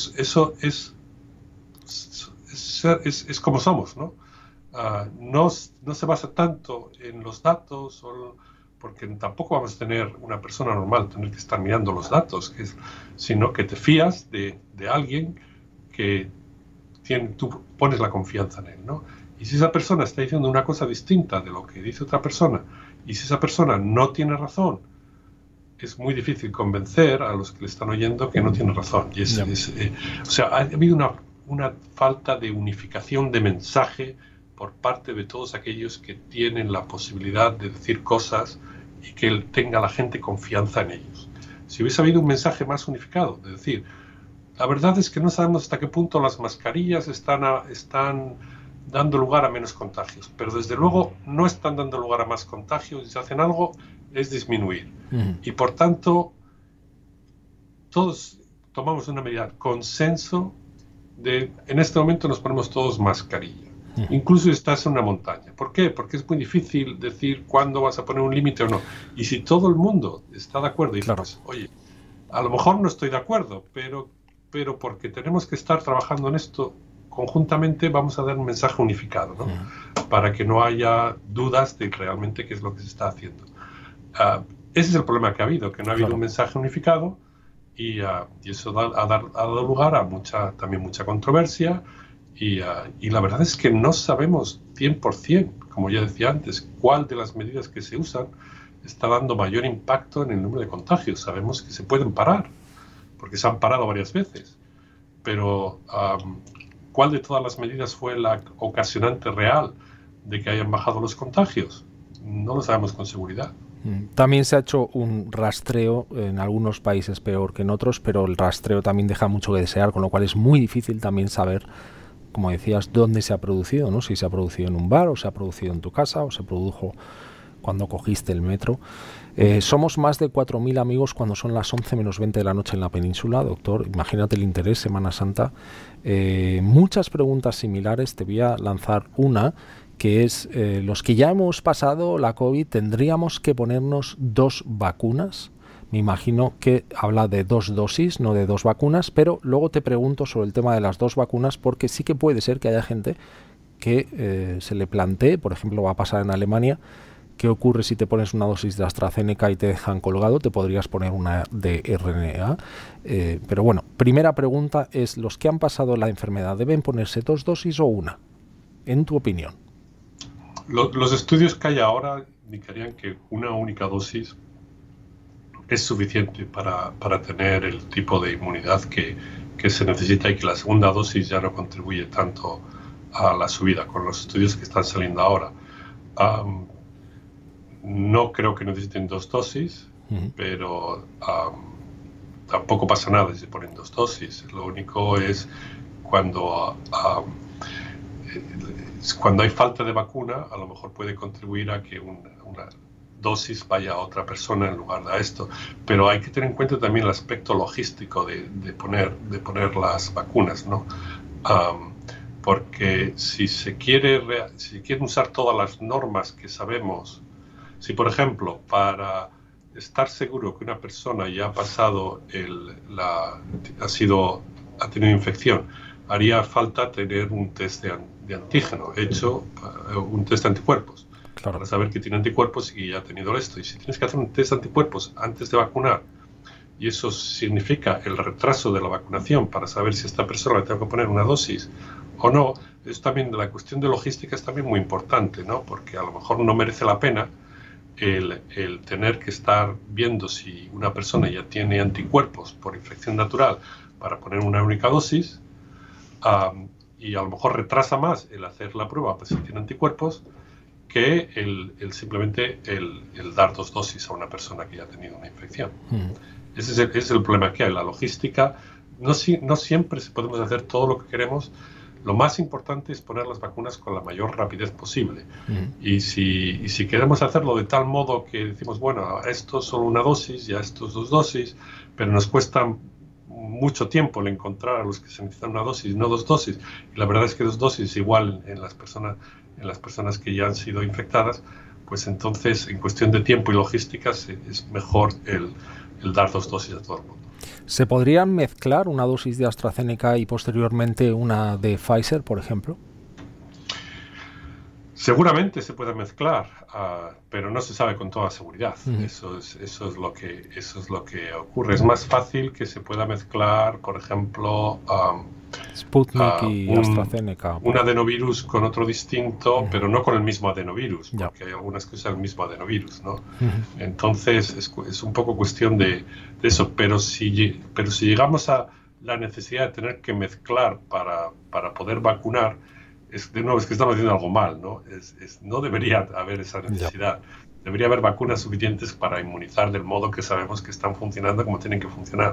Speaker 3: es como somos, ¿no? No se basa tanto en los datos, porque tampoco vamos a tener una persona normal tener que estar mirando los datos, sino que te fías de alguien que tú pones la confianza en él, ¿no? Y si esa persona está diciendo una cosa distinta de lo que dice otra persona, y si esa persona no tiene razón, es muy difícil convencer a los que le están oyendo que no tiene razón. Y o sea, ha habido una falta de unificación de mensaje por parte de todos aquellos que tienen la posibilidad de decir cosas y que tenga la gente confianza en ellos. Si hubiese habido un mensaje más unificado, de decir, la verdad es que no sabemos hasta qué punto las mascarillas están dando lugar a menos contagios, pero desde luego no están dando lugar a más contagios, y si hacen algo es disminuir. Y por tanto, todos tomamos una medida, consenso en este momento nos ponemos todos mascarilla. Incluso si estás en una montaña. ¿Por qué? Porque es muy difícil decir cuándo vas a poner un límite o no. Y si todo el mundo está de acuerdo y dice, pues, oye, a lo mejor no estoy de acuerdo, pero porque tenemos que estar trabajando en esto conjuntamente, vamos a dar un mensaje unificado, ¿no? Para que no haya dudas de realmente qué es lo que se está haciendo. Ese es el problema que ha habido, que no ha habido un mensaje unificado y eso ha dado lugar a mucha controversia Y la verdad es que no sabemos 100%, como ya decía antes, cuál de las medidas que se usan está dando mayor impacto en el número de contagios. Sabemos que se pueden parar, porque se han parado varias veces, pero ¿cuál de todas las medidas fue la ocasionante real de que hayan bajado los contagios? No lo sabemos con seguridad.
Speaker 2: También se ha hecho un rastreo, en algunos países peor que en otros, pero el rastreo también deja mucho que desear, con lo cual es muy difícil también saber, como decías, dónde se ha producido, ¿no? Si se ha producido en un bar, o se ha producido en tu casa, o se produjo cuando cogiste el metro. Somos más de 4.000 amigos cuando son las 11 menos 20 de la noche en la península, doctor. Imagínate el interés, Semana Santa. Muchas preguntas similares. Te voy a lanzar una, que es, los que ya hemos pasado la COVID, ¿tendríamos que ponernos 2 vacunas? Me imagino que habla de 2 dosis, no de 2 vacunas, pero luego te pregunto sobre el tema de las 2 vacunas, porque sí que puede ser que haya gente que se le plantee, por ejemplo, va a pasar en Alemania, ¿qué ocurre si te pones una dosis de AstraZeneca y te dejan colgado? Te podrías poner una de RNA. Pero bueno, primera pregunta es, ¿los que han pasado la enfermedad deben ponerse 2 dosis o una? En tu opinión.
Speaker 3: Los estudios que hay ahora indicarían que una única dosis es suficiente para tener el tipo de inmunidad que se necesita, y que la segunda dosis ya no contribuye tanto a la subida, con los estudios que están saliendo ahora. No creo que necesiten 2 dosis, pero tampoco pasa nada si se ponen 2 dosis. Lo único es cuando hay falta de vacuna, a lo mejor puede contribuir a que una dosis vaya a otra persona en lugar de a esto. Pero hay que tener en cuenta también el aspecto logístico de poner las vacunas, ¿no? Porque si quieren usar todas las normas que sabemos, si por ejemplo, para estar seguro que una persona ya ha pasado ha tenido infección, haría falta tener un test de antígeno hecho, un test de anticuerpos, claro, para saber que tiene anticuerpos y que ya ha tenido esto. Y si tienes que hacer un test de anticuerpos antes de vacunar, y eso significa el retraso de la vacunación para saber si a esta persona le tengo que poner una dosis o no, es también, la cuestión de logística es también muy importante, ¿no? Porque a lo mejor no merece la pena el tener que estar viendo si una persona ya tiene anticuerpos por infección natural para poner una única dosis, y a lo mejor retrasa más el hacer la prueba pues, si tiene anticuerpos, que simplemente el dar 2 dosis a una persona que ya ha tenido una infección. Ese es el problema que hay. La logística, no siempre podemos hacer todo lo que queremos. Lo más importante es poner las vacunas con la mayor rapidez posible. Y si queremos hacerlo de tal modo que decimos, bueno, esto es solo una dosis, ya esto es 2 dosis, pero nos cuesta mucho tiempo el encontrar a los que se necesitan una dosis, no 2 dosis. Y la verdad es que 2 dosis igual en las personas que ya han sido infectadas, pues entonces en cuestión de tiempo y logística es mejor el dar 2 dosis a todo el mundo.
Speaker 2: ¿Se podrían mezclar una dosis de AstraZeneca y posteriormente una de Pfizer, por ejemplo?
Speaker 3: Seguramente se puede mezclar, pero no se sabe con toda seguridad. Eso es lo que ocurre. Es más fácil que se pueda mezclar, por ejemplo,
Speaker 2: Sputnik y AstraZeneca.
Speaker 3: Un adenovirus con otro distinto, pero no con el mismo adenovirus, porque hay algunas que usan el mismo adenovirus, ¿no? Entonces es un poco cuestión de eso. Pero si llegamos a la necesidad de tener que mezclar para poder vacunar, de nuevo, es que estamos haciendo algo mal, ¿no? No debería haber esa necesidad. Debería haber vacunas suficientes para inmunizar del modo que sabemos que están funcionando como tienen que funcionar.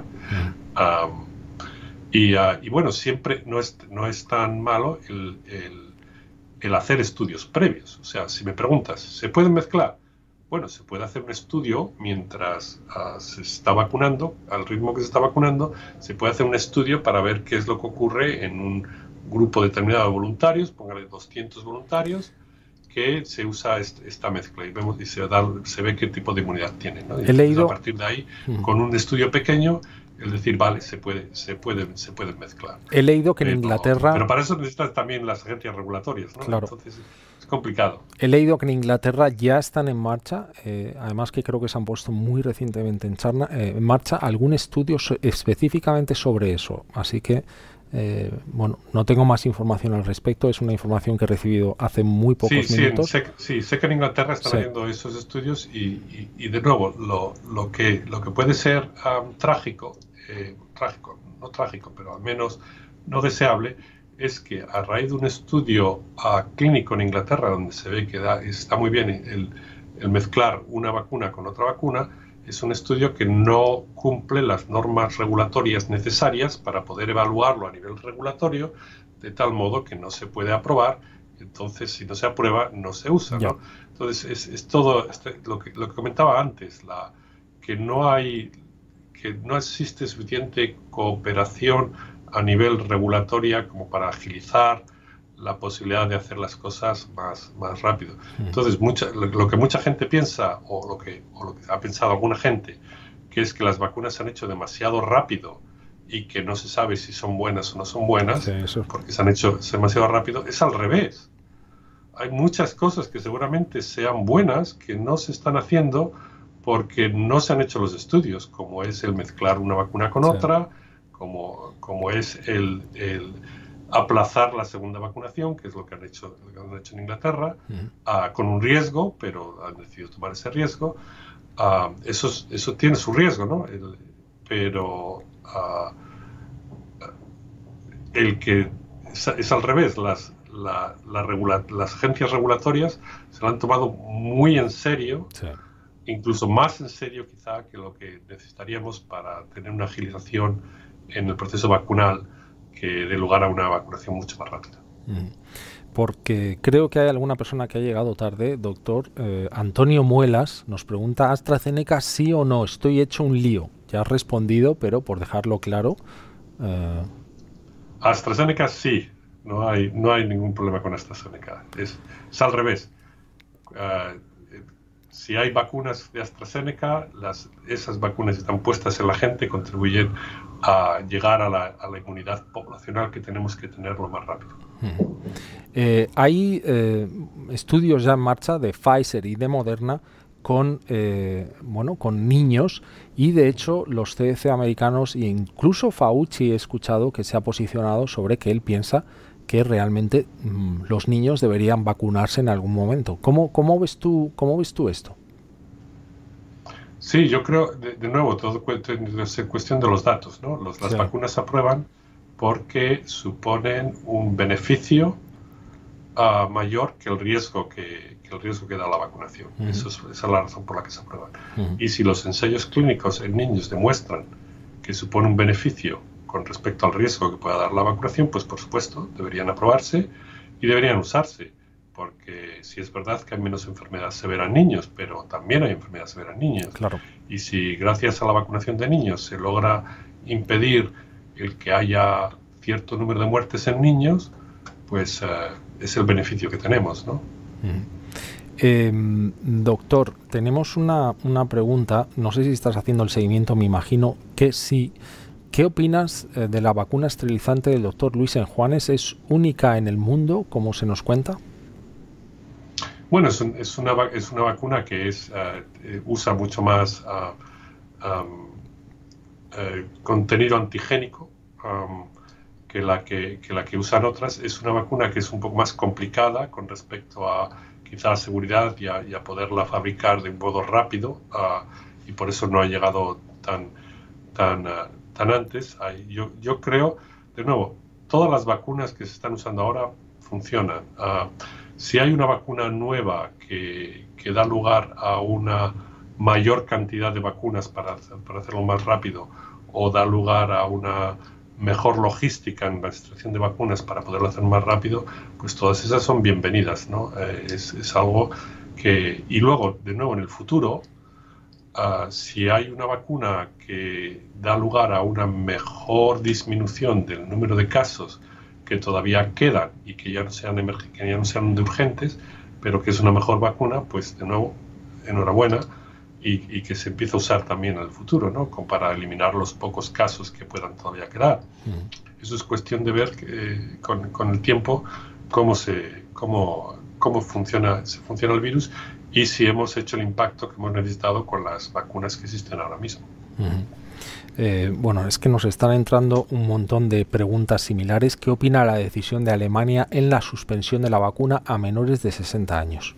Speaker 3: Y bueno, siempre no es tan malo el hacer estudios previos. O sea, si me preguntas, ¿se pueden mezclar? Bueno, se puede hacer un estudio mientras se está vacunando, al ritmo que se está vacunando, se puede hacer un estudio para ver qué es lo que ocurre en un grupo determinado de voluntarios, póngale 200 voluntarios, que se usa esta mezcla y se ve qué tipo de inmunidad tienen, ¿no? Y a partir de ahí, con un estudio pequeño, es decir, vale, se pueden mezclar.
Speaker 2: He leído que en Inglaterra...
Speaker 3: Pero para eso necesitas también las agencias regulatorias, ¿no?
Speaker 2: Claro.
Speaker 3: Entonces es complicado.
Speaker 2: He leído que en Inglaterra ya están en marcha, además que creo que se han puesto muy recientemente en marcha algún estudio específicamente sobre eso. Así que Bueno, no tengo más información al respecto, es una información que he recibido hace muy pocos minutos.
Speaker 3: Sé que en Inglaterra están haciendo esos estudios y de nuevo, lo que puede ser trágico, no trágico, pero al menos no deseable, es que a raíz de un estudio clínico en Inglaterra, donde se ve que está muy bien el mezclar una vacuna con otra vacuna, es un estudio que no cumple las normas regulatorias necesarias para poder evaluarlo a nivel regulatorio, de tal modo que no se puede aprobar. Entonces, si no se aprueba, no se usa, ¿no? Entonces, es todo lo que comentaba antes, que no existe suficiente cooperación a nivel regulatoria como para agilizar la posibilidad de hacer las cosas más rápido. Entonces, lo que mucha gente piensa, o lo que ha pensado alguna gente, que es que las vacunas se han hecho demasiado rápido y que no se sabe si son buenas o no son buenas, porque se han hecho demasiado rápido, es al revés. Hay muchas cosas que seguramente sean buenas que no se están haciendo porque no se han hecho los estudios, como es el mezclar una vacuna con otra, como es el aplazar la segunda vacunación, que es lo que han hecho en Inglaterra, con un riesgo, pero han decidido tomar ese riesgo. Eso tiene su riesgo, ¿no? Pero el que es al revés, las agencias regulatorias se lo han tomado muy en serio, incluso más en serio quizá que lo que necesitaríamos para tener una agilización en el proceso vacunal que dé lugar a una vacunación mucho más rápida.
Speaker 2: Porque creo que hay alguna persona que ha llegado tarde, doctor. Antonio Muelas nos pregunta, ¿AstraZeneca sí o no? Estoy hecho un lío. Ya has respondido, pero por dejarlo claro.
Speaker 3: AstraZeneca sí, no hay ningún problema con AstraZeneca. Es al revés. Si hay vacunas de AstraZeneca, esas vacunas están puestas en la gente, contribuyen a llegar a la inmunidad poblacional que tenemos que tener lo más rápido.
Speaker 2: Hay estudios ya en marcha de Pfizer y de Moderna con niños, y de hecho los CDC americanos e incluso Fauci he escuchado que se ha posicionado sobre que él piensa que realmente los niños deberían vacunarse en algún momento. ¿Cómo ves tú esto?
Speaker 3: Sí, yo creo, de nuevo, todo es cuestión de los datos, ¿no? Las vacunas se aprueban porque suponen un beneficio mayor que el riesgo que da la vacunación. Esa es la razón por la que se aprueban. Y si los ensayos clínicos en niños demuestran que supone un beneficio con respecto al riesgo que pueda dar la vacunación, pues por supuesto deberían aprobarse y deberían usarse, porque sí es verdad que hay menos enfermedad severa en niños, pero también hay enfermedad severa en niños.
Speaker 2: Claro.
Speaker 3: Y si gracias a la vacunación de niños se logra impedir el que haya cierto número de muertes en niños, pues es el beneficio que tenemos, ¿no?
Speaker 2: Doctor, tenemos una pregunta, no sé si estás haciendo el seguimiento, me imagino que sí. ¿Qué opinas de la vacuna esterilizante del doctor Luis Enjuanes? ¿Es única en el mundo, como se nos cuenta?
Speaker 3: Bueno, es una vacuna que usa mucho más contenido antigénico que la que usan otras. Es una vacuna que es un poco más complicada con respecto a quizás seguridad y a poderla fabricar de un modo rápido, y por eso no ha llegado tan antes. Yo creo, de nuevo, todas las vacunas que se están usando ahora funcionan. Si hay una vacuna nueva que da lugar a una mayor cantidad de vacunas para hacerlo más rápido, o da lugar a una mejor logística en la extracción de vacunas para poderlo hacer más rápido, pues todas esas son bienvenidas, ¿no? Es algo que... Y luego, de nuevo, en el futuro, si hay una vacuna que da lugar a una mejor disminución del número de casos que todavía quedan y que ya no sean de urgentes, pero que es una mejor vacuna, pues de nuevo, enhorabuena, y que se empiece a usar también en el futuro, ¿no? Como para eliminar los pocos casos que puedan todavía quedar. Eso es cuestión de ver con el tiempo cómo funciona el virus y si hemos hecho el impacto que hemos necesitado con las vacunas que existen ahora mismo.
Speaker 2: Bueno, es que nos están entrando un montón de preguntas similares. ¿Qué opina la decisión de Alemania en la suspensión de la vacuna a menores de 60 años?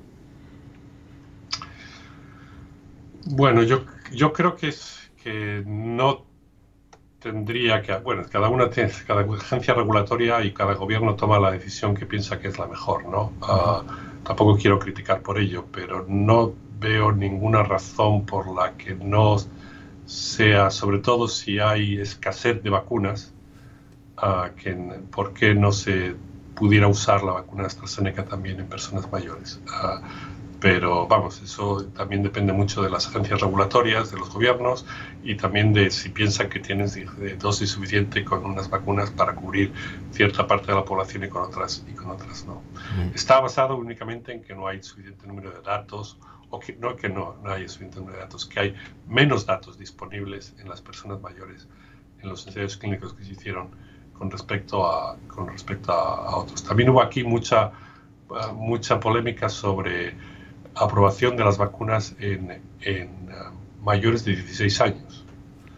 Speaker 3: Bueno, yo creo que no tendría que... Bueno, cada agencia regulatoria y cada gobierno toma la decisión que piensa que es la mejor, ¿no? Tampoco quiero criticar por ello, pero no veo ninguna razón por la que no sea, sobre todo si hay escasez de vacunas, ¿por qué no se pudiera usar la vacuna AstraZeneca también en personas mayores? Pero vamos, eso también depende mucho de las agencias regulatorias, de los gobiernos y también de si piensan que tienes dosis suficiente con unas vacunas para cubrir cierta parte de la población y con otras no. Está basado únicamente en que no hay suficiente número de datos o que no hay suficiente número de datos, que hay menos datos disponibles en las personas mayores en los ensayos clínicos que se hicieron con respecto a otros. También hubo aquí mucha polémica sobre aprobación de las vacunas en mayores de 16 años.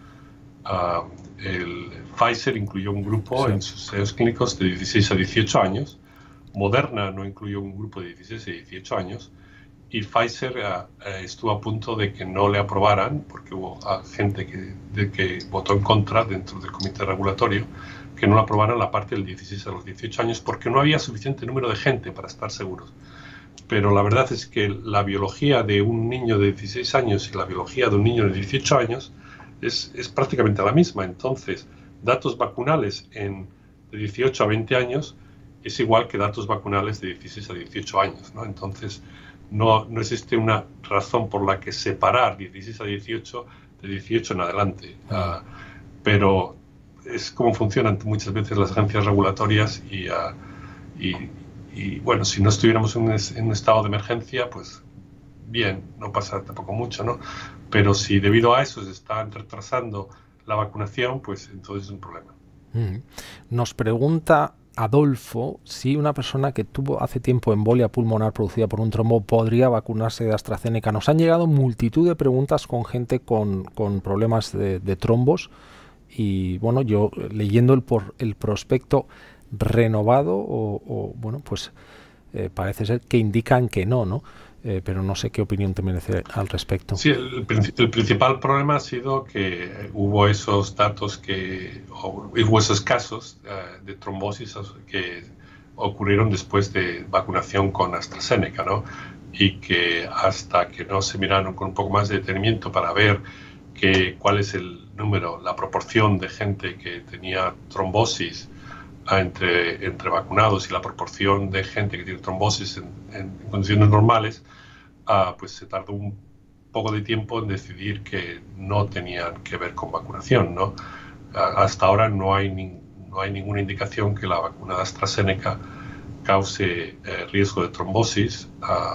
Speaker 3: El Pfizer incluyó un grupo en sus ensayos clínicos de 16 a 18 años, Moderna no incluyó un grupo de 16 a 18 años, y Pfizer estuvo a punto de que no le aprobaran, porque hubo gente que votó en contra dentro del comité regulatorio, que no le aprobaran la parte del 16 a los 18 años, porque no había suficiente número de gente para estar seguros. Pero la verdad es que la biología de un niño de 16 años y la biología de un niño de 18 años es prácticamente la misma. Entonces, datos vacunales de 18 a 20 años es igual que datos vacunales de 16 a 18 años, ¿no? Entonces, no existe una razón por la que separar 16 a 18 de 18 en adelante. Pero es como funcionan muchas veces las agencias regulatorias y bueno, si no estuviéramos en un estado de emergencia, pues bien, no pasa tampoco mucho, ¿no? Pero si debido a eso se está retrasando la vacunación, pues entonces es un problema.
Speaker 2: Nos pregunta Adolfo si una persona que tuvo hace tiempo embolia pulmonar producida por un trombo podría vacunarse de AstraZeneca. Nos han llegado multitud de preguntas con gente con problemas de trombos y bueno, yo leyendo el prospecto renovado bueno, pues parece ser que indican que no, pero no sé qué opinión te merece al respecto.
Speaker 3: Sí, el principal problema ha sido que hubo esos datos hubo esos casos de trombosis que ocurrieron después de vacunación con AstraZeneca, ¿no? Y que hasta que no se miraron con un poco más de detenimiento para ver cuál es el número, la proporción de gente que tenía trombosis entre vacunados y la proporción de gente que tiene trombosis en condiciones normales, pues se tardó un poco de tiempo en decidir que no tenían que ver con vacunación, ¿no? Hasta ahora no hay ninguna indicación que la vacuna de AstraZeneca cause riesgo de trombosis,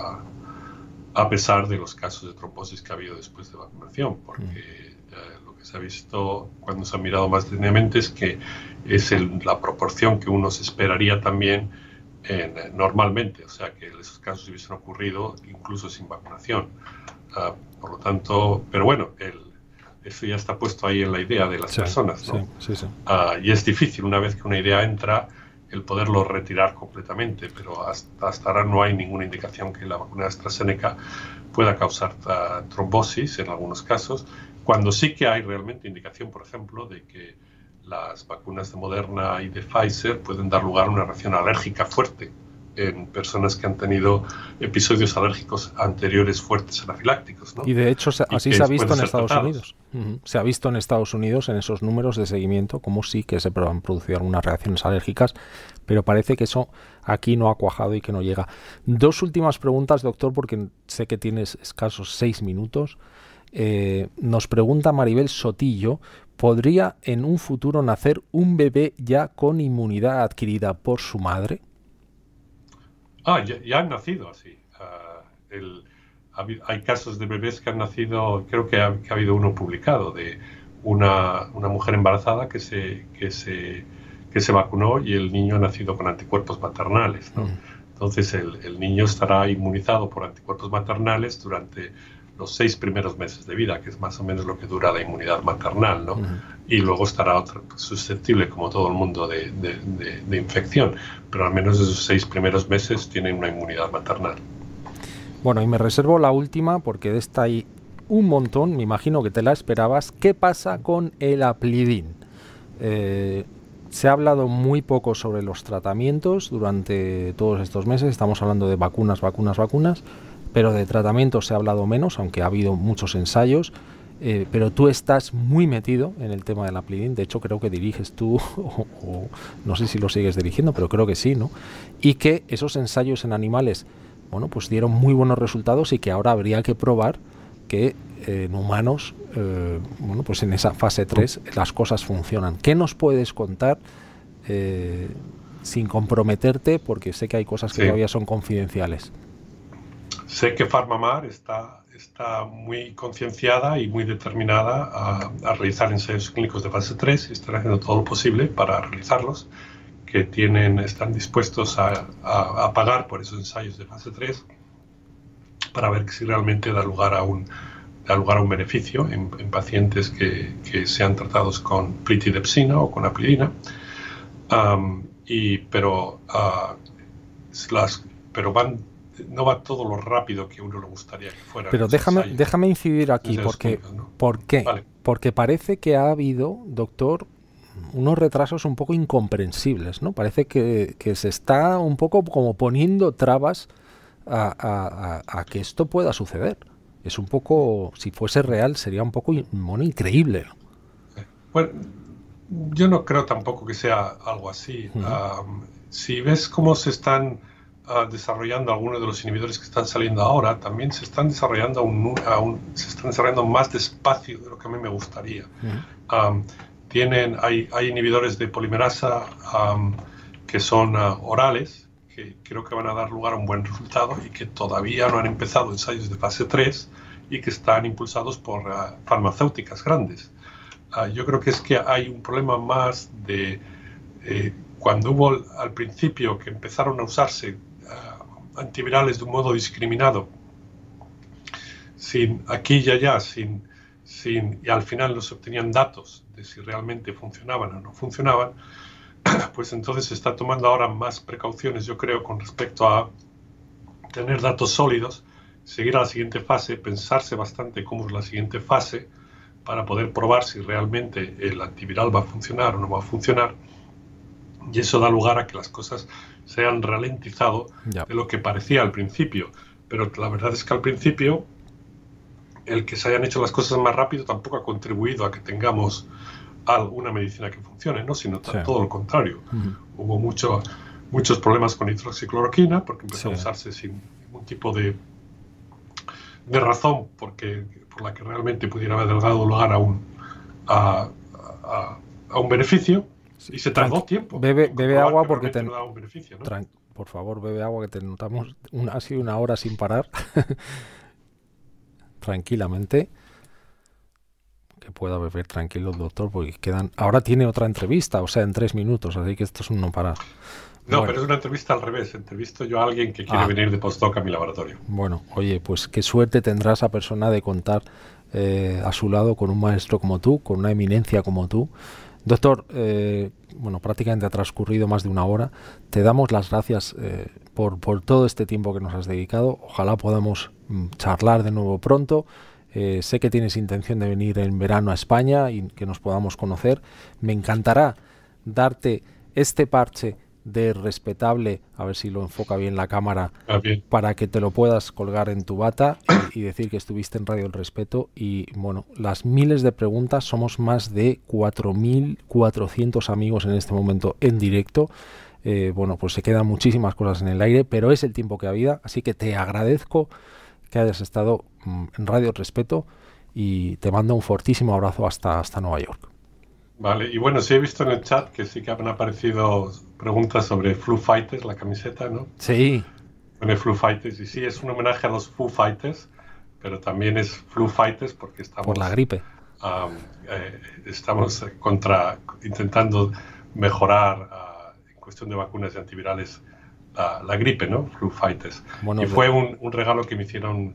Speaker 3: a pesar de los casos de trombosis que ha habido después de vacunación, porque lo que se ha visto cuando se ha mirado más detenidamente es que es la proporción que uno se esperaría también normalmente, o sea que esos casos hubiesen ocurrido incluso sin vacunación. Por lo tanto, pero bueno, eso ya está puesto ahí en la idea de las personas, ¿no?
Speaker 2: Sí.
Speaker 3: Y es difícil, una vez que una idea entra, el poderlo retirar completamente, pero hasta ahora no hay ninguna indicación que la vacuna de AstraZeneca pueda causar trombosis en algunos casos, cuando sí que hay realmente indicación, por ejemplo, de que las vacunas de Moderna y de Pfizer pueden dar lugar a una reacción alérgica fuerte en personas que han tenido episodios alérgicos anteriores fuertes anafilácticos, ¿no?
Speaker 2: Y de hecho así se ha visto en Estados Unidos. Se ha visto en Estados Unidos en esos números de seguimiento como sí que se han producido algunas reacciones alérgicas, pero parece que eso aquí no ha cuajado y que no llega. Dos últimas preguntas, doctor, porque sé que tienes escasos 6 minutos. Nos pregunta Maribel Sotillo, ¿podría en un futuro nacer un bebé ya con inmunidad adquirida por su madre?
Speaker 3: Ya han nacido así. Hay casos de bebés que han nacido, creo que ha habido uno publicado de una mujer embarazada que se vacunó y el niño ha nacido con anticuerpos maternales, ¿no? Entonces el niño estará inmunizado por anticuerpos maternales durante los 6 primeros meses de vida, que es más o menos lo que dura la inmunidad maternal, ¿no? Y luego estará susceptible, como todo el mundo, de infección, pero al menos esos 6 primeros meses tienen una inmunidad maternal.
Speaker 2: Bueno, y me reservo la última porque de esta hay un montón, me imagino que te la esperabas. ¿Qué pasa con el Aplidin? Se ha hablado muy poco sobre los tratamientos durante todos estos meses, estamos hablando de vacunas, pero de tratamientos se ha hablado menos, aunque ha habido muchos ensayos, pero tú estás muy metido en el tema del Aplidin, de hecho creo que diriges tú, o no sé si lo sigues dirigiendo, pero creo que sí, ¿no? Y que esos ensayos en animales, bueno, pues dieron muy buenos resultados y que ahora habría que probar que en humanos, bueno, pues en esa fase 3 las cosas funcionan. ¿Qué nos puedes contar sin comprometerte? Porque sé que hay cosas que todavía son confidenciales.
Speaker 3: Sé que PharmaMar está muy concienciada y muy determinada a realizar ensayos clínicos de fase 3 y están haciendo todo lo posible para realizarlos, que están dispuestos a pagar por esos ensayos de fase 3 para ver si realmente da lugar a un beneficio en pacientes que sean tratados con plitidepsina o con aplidina, pero no va todo lo rápido que uno le gustaría que fuera.
Speaker 2: Pero déjame incidir aquí, porque, ¿no? ¿Por qué? Vale. Porque parece que ha habido, doctor, unos retrasos un poco incomprensibles, ¿no? Parece que se está un poco como poniendo trabas a que esto pueda suceder. Es un poco, si fuese real, sería un poco increíble.
Speaker 3: Bueno, yo no creo tampoco que sea algo así. Si ves cómo se están desarrollando algunos de los inhibidores que están saliendo ahora, también se están desarrollando más despacio de lo que a mí me gustaría. Hay inhibidores de polimerasa que son orales, que creo que van a dar lugar a un buen resultado y que todavía no han empezado ensayos de fase 3 y que están impulsados por farmacéuticas grandes. Yo creo que es que hay un problema más de cuando hubo al principio que empezaron a usarse antivirales de un modo discriminado, sin aquí y allá, y al final no se obtenían datos de si realmente funcionaban o no funcionaban, pues entonces se está tomando ahora más precauciones, yo creo, con respecto a tener datos sólidos, seguir a la siguiente fase, pensarse bastante cómo es la siguiente fase para poder probar si realmente el antiviral va a funcionar o no va a funcionar. Y eso da lugar a que las cosas se hayan ralentizado de lo que parecía al principio. Pero la verdad es que al principio el que se hayan hecho las cosas más rápido tampoco ha contribuido a que tengamos alguna medicina que funcione, ¿no? Sino todo lo contrario. Hubo muchos problemas con hidroxicloroquina porque empezó a usarse sin ningún tipo de razón por la que realmente pudiera haber dado lugar a un beneficio. Y se tardó tiempo.
Speaker 2: Bebe agua porque te
Speaker 3: da un beneficio, ¿no?
Speaker 2: Por favor, bebe agua, que te notamos así una hora sin parar. Tranquilamente. Que pueda beber tranquilo el doctor, porque ahora tiene otra entrevista, o sea, en 3 minutos, así que esto es un no parar.
Speaker 3: No, bueno. Pero es una entrevista al revés. Entrevisto yo a alguien que quiere venir de postdoc a mi laboratorio.
Speaker 2: Bueno, oye, pues qué suerte tendrá esa persona de contar a su lado con un maestro como tú, con una eminencia como tú. Doctor, bueno, prácticamente ha transcurrido más de 1 hora. Te damos las gracias por todo este tiempo que nos has dedicado. Ojalá podamos charlar de nuevo pronto. Sé que tienes intención de venir en verano a España y que nos podamos conocer. Me encantará darte este parche de respetable, a ver si lo enfoca bien la cámara, para que te lo puedas colgar en tu bata y decir que estuviste en Radio El Respeto. Y bueno, las miles de preguntas, somos más de 4.400 amigos en este momento en directo. Bueno, pues se quedan muchísimas cosas en el aire, pero es el tiempo que había, así que te agradezco que hayas estado en Radio El Respeto y te mando un fortísimo abrazo hasta Nueva York.
Speaker 3: Vale, y bueno, sí he visto en el chat que sí que han aparecido preguntas sobre Foo Fighters, la camiseta, ¿no?
Speaker 2: Sí.
Speaker 3: Pone Foo Fighters, y sí, es un homenaje a los Foo Fighters, pero también es Flu Fighters porque estamos...
Speaker 2: Por la gripe.
Speaker 3: Estamos intentando mejorar en cuestión de vacunas y antivirales la gripe, ¿no? Flu Fighters. Bueno, y fue un regalo que me hicieron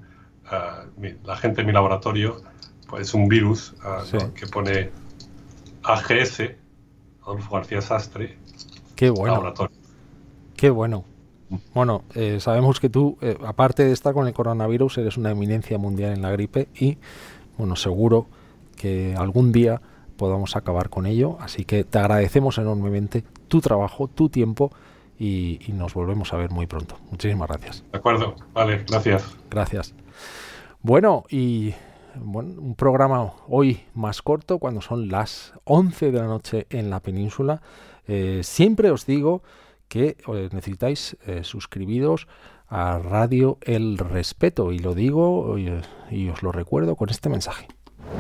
Speaker 3: la gente en mi laboratorio, pues un virus
Speaker 2: Sí.
Speaker 3: ¿no? que pone AGS, Adolfo García Sastre,
Speaker 2: Qué bueno,
Speaker 3: laboratorio.
Speaker 2: qué bueno. Bueno, sabemos que tú, aparte de estar con el coronavirus, eres una eminencia mundial en la gripe y, bueno, seguro que algún día podamos acabar con ello. Así que te agradecemos enormemente tu trabajo, tu tiempo y nos volvemos a ver muy pronto. Muchísimas gracias.
Speaker 3: De acuerdo, vale, gracias.
Speaker 2: Gracias. Bueno, un programa hoy más corto, cuando son las 11 de la noche en la península. Siempre os digo que necesitáis suscribiros a Radio El Respeto, y lo digo y os lo recuerdo con este mensaje.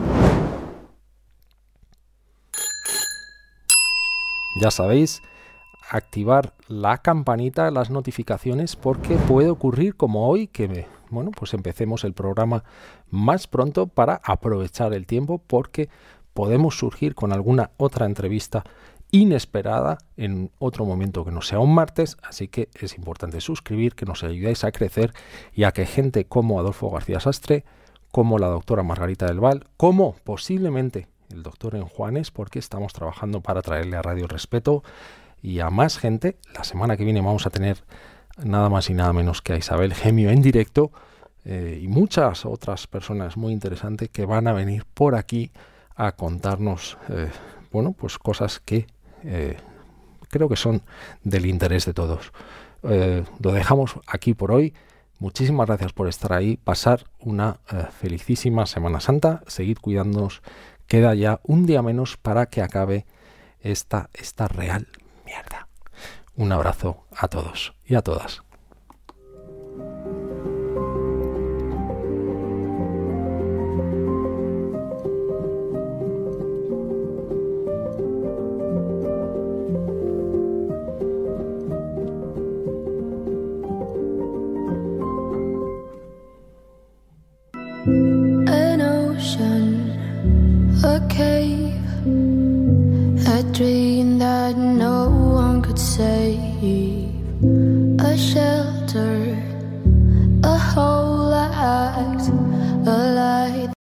Speaker 2: Ya sabéis, activar la campanita, las notificaciones, porque puede ocurrir como hoy que pues empecemos el programa más pronto para aprovechar el tiempo, porque podemos surgir con alguna otra entrevista inesperada en otro momento que no sea un martes. Así que es importante suscribir, que nos ayudáis a crecer y a que gente como Adolfo García Sastre, como la doctora Margarita del Val, como posiblemente el doctor Enjuanes, porque estamos trabajando para traerle a Radio El Respeto y a más gente. La semana que viene vamos a tener nada más y nada menos que a Isabel Gemio en directo, y muchas otras personas muy interesantes que van a venir por aquí a contarnos pues cosas que creo que son del interés de todos. Lo dejamos aquí por hoy. Muchísimas gracias por estar ahí. Pasar una felicísima Semana Santa. Seguid cuidándonos. Queda ya un día menos para que acabe esta real mierda. Un abrazo a todos y a todas.
Speaker 4: An ocean, a cave, a dream that no one could save, a shelter, a whole act, a light.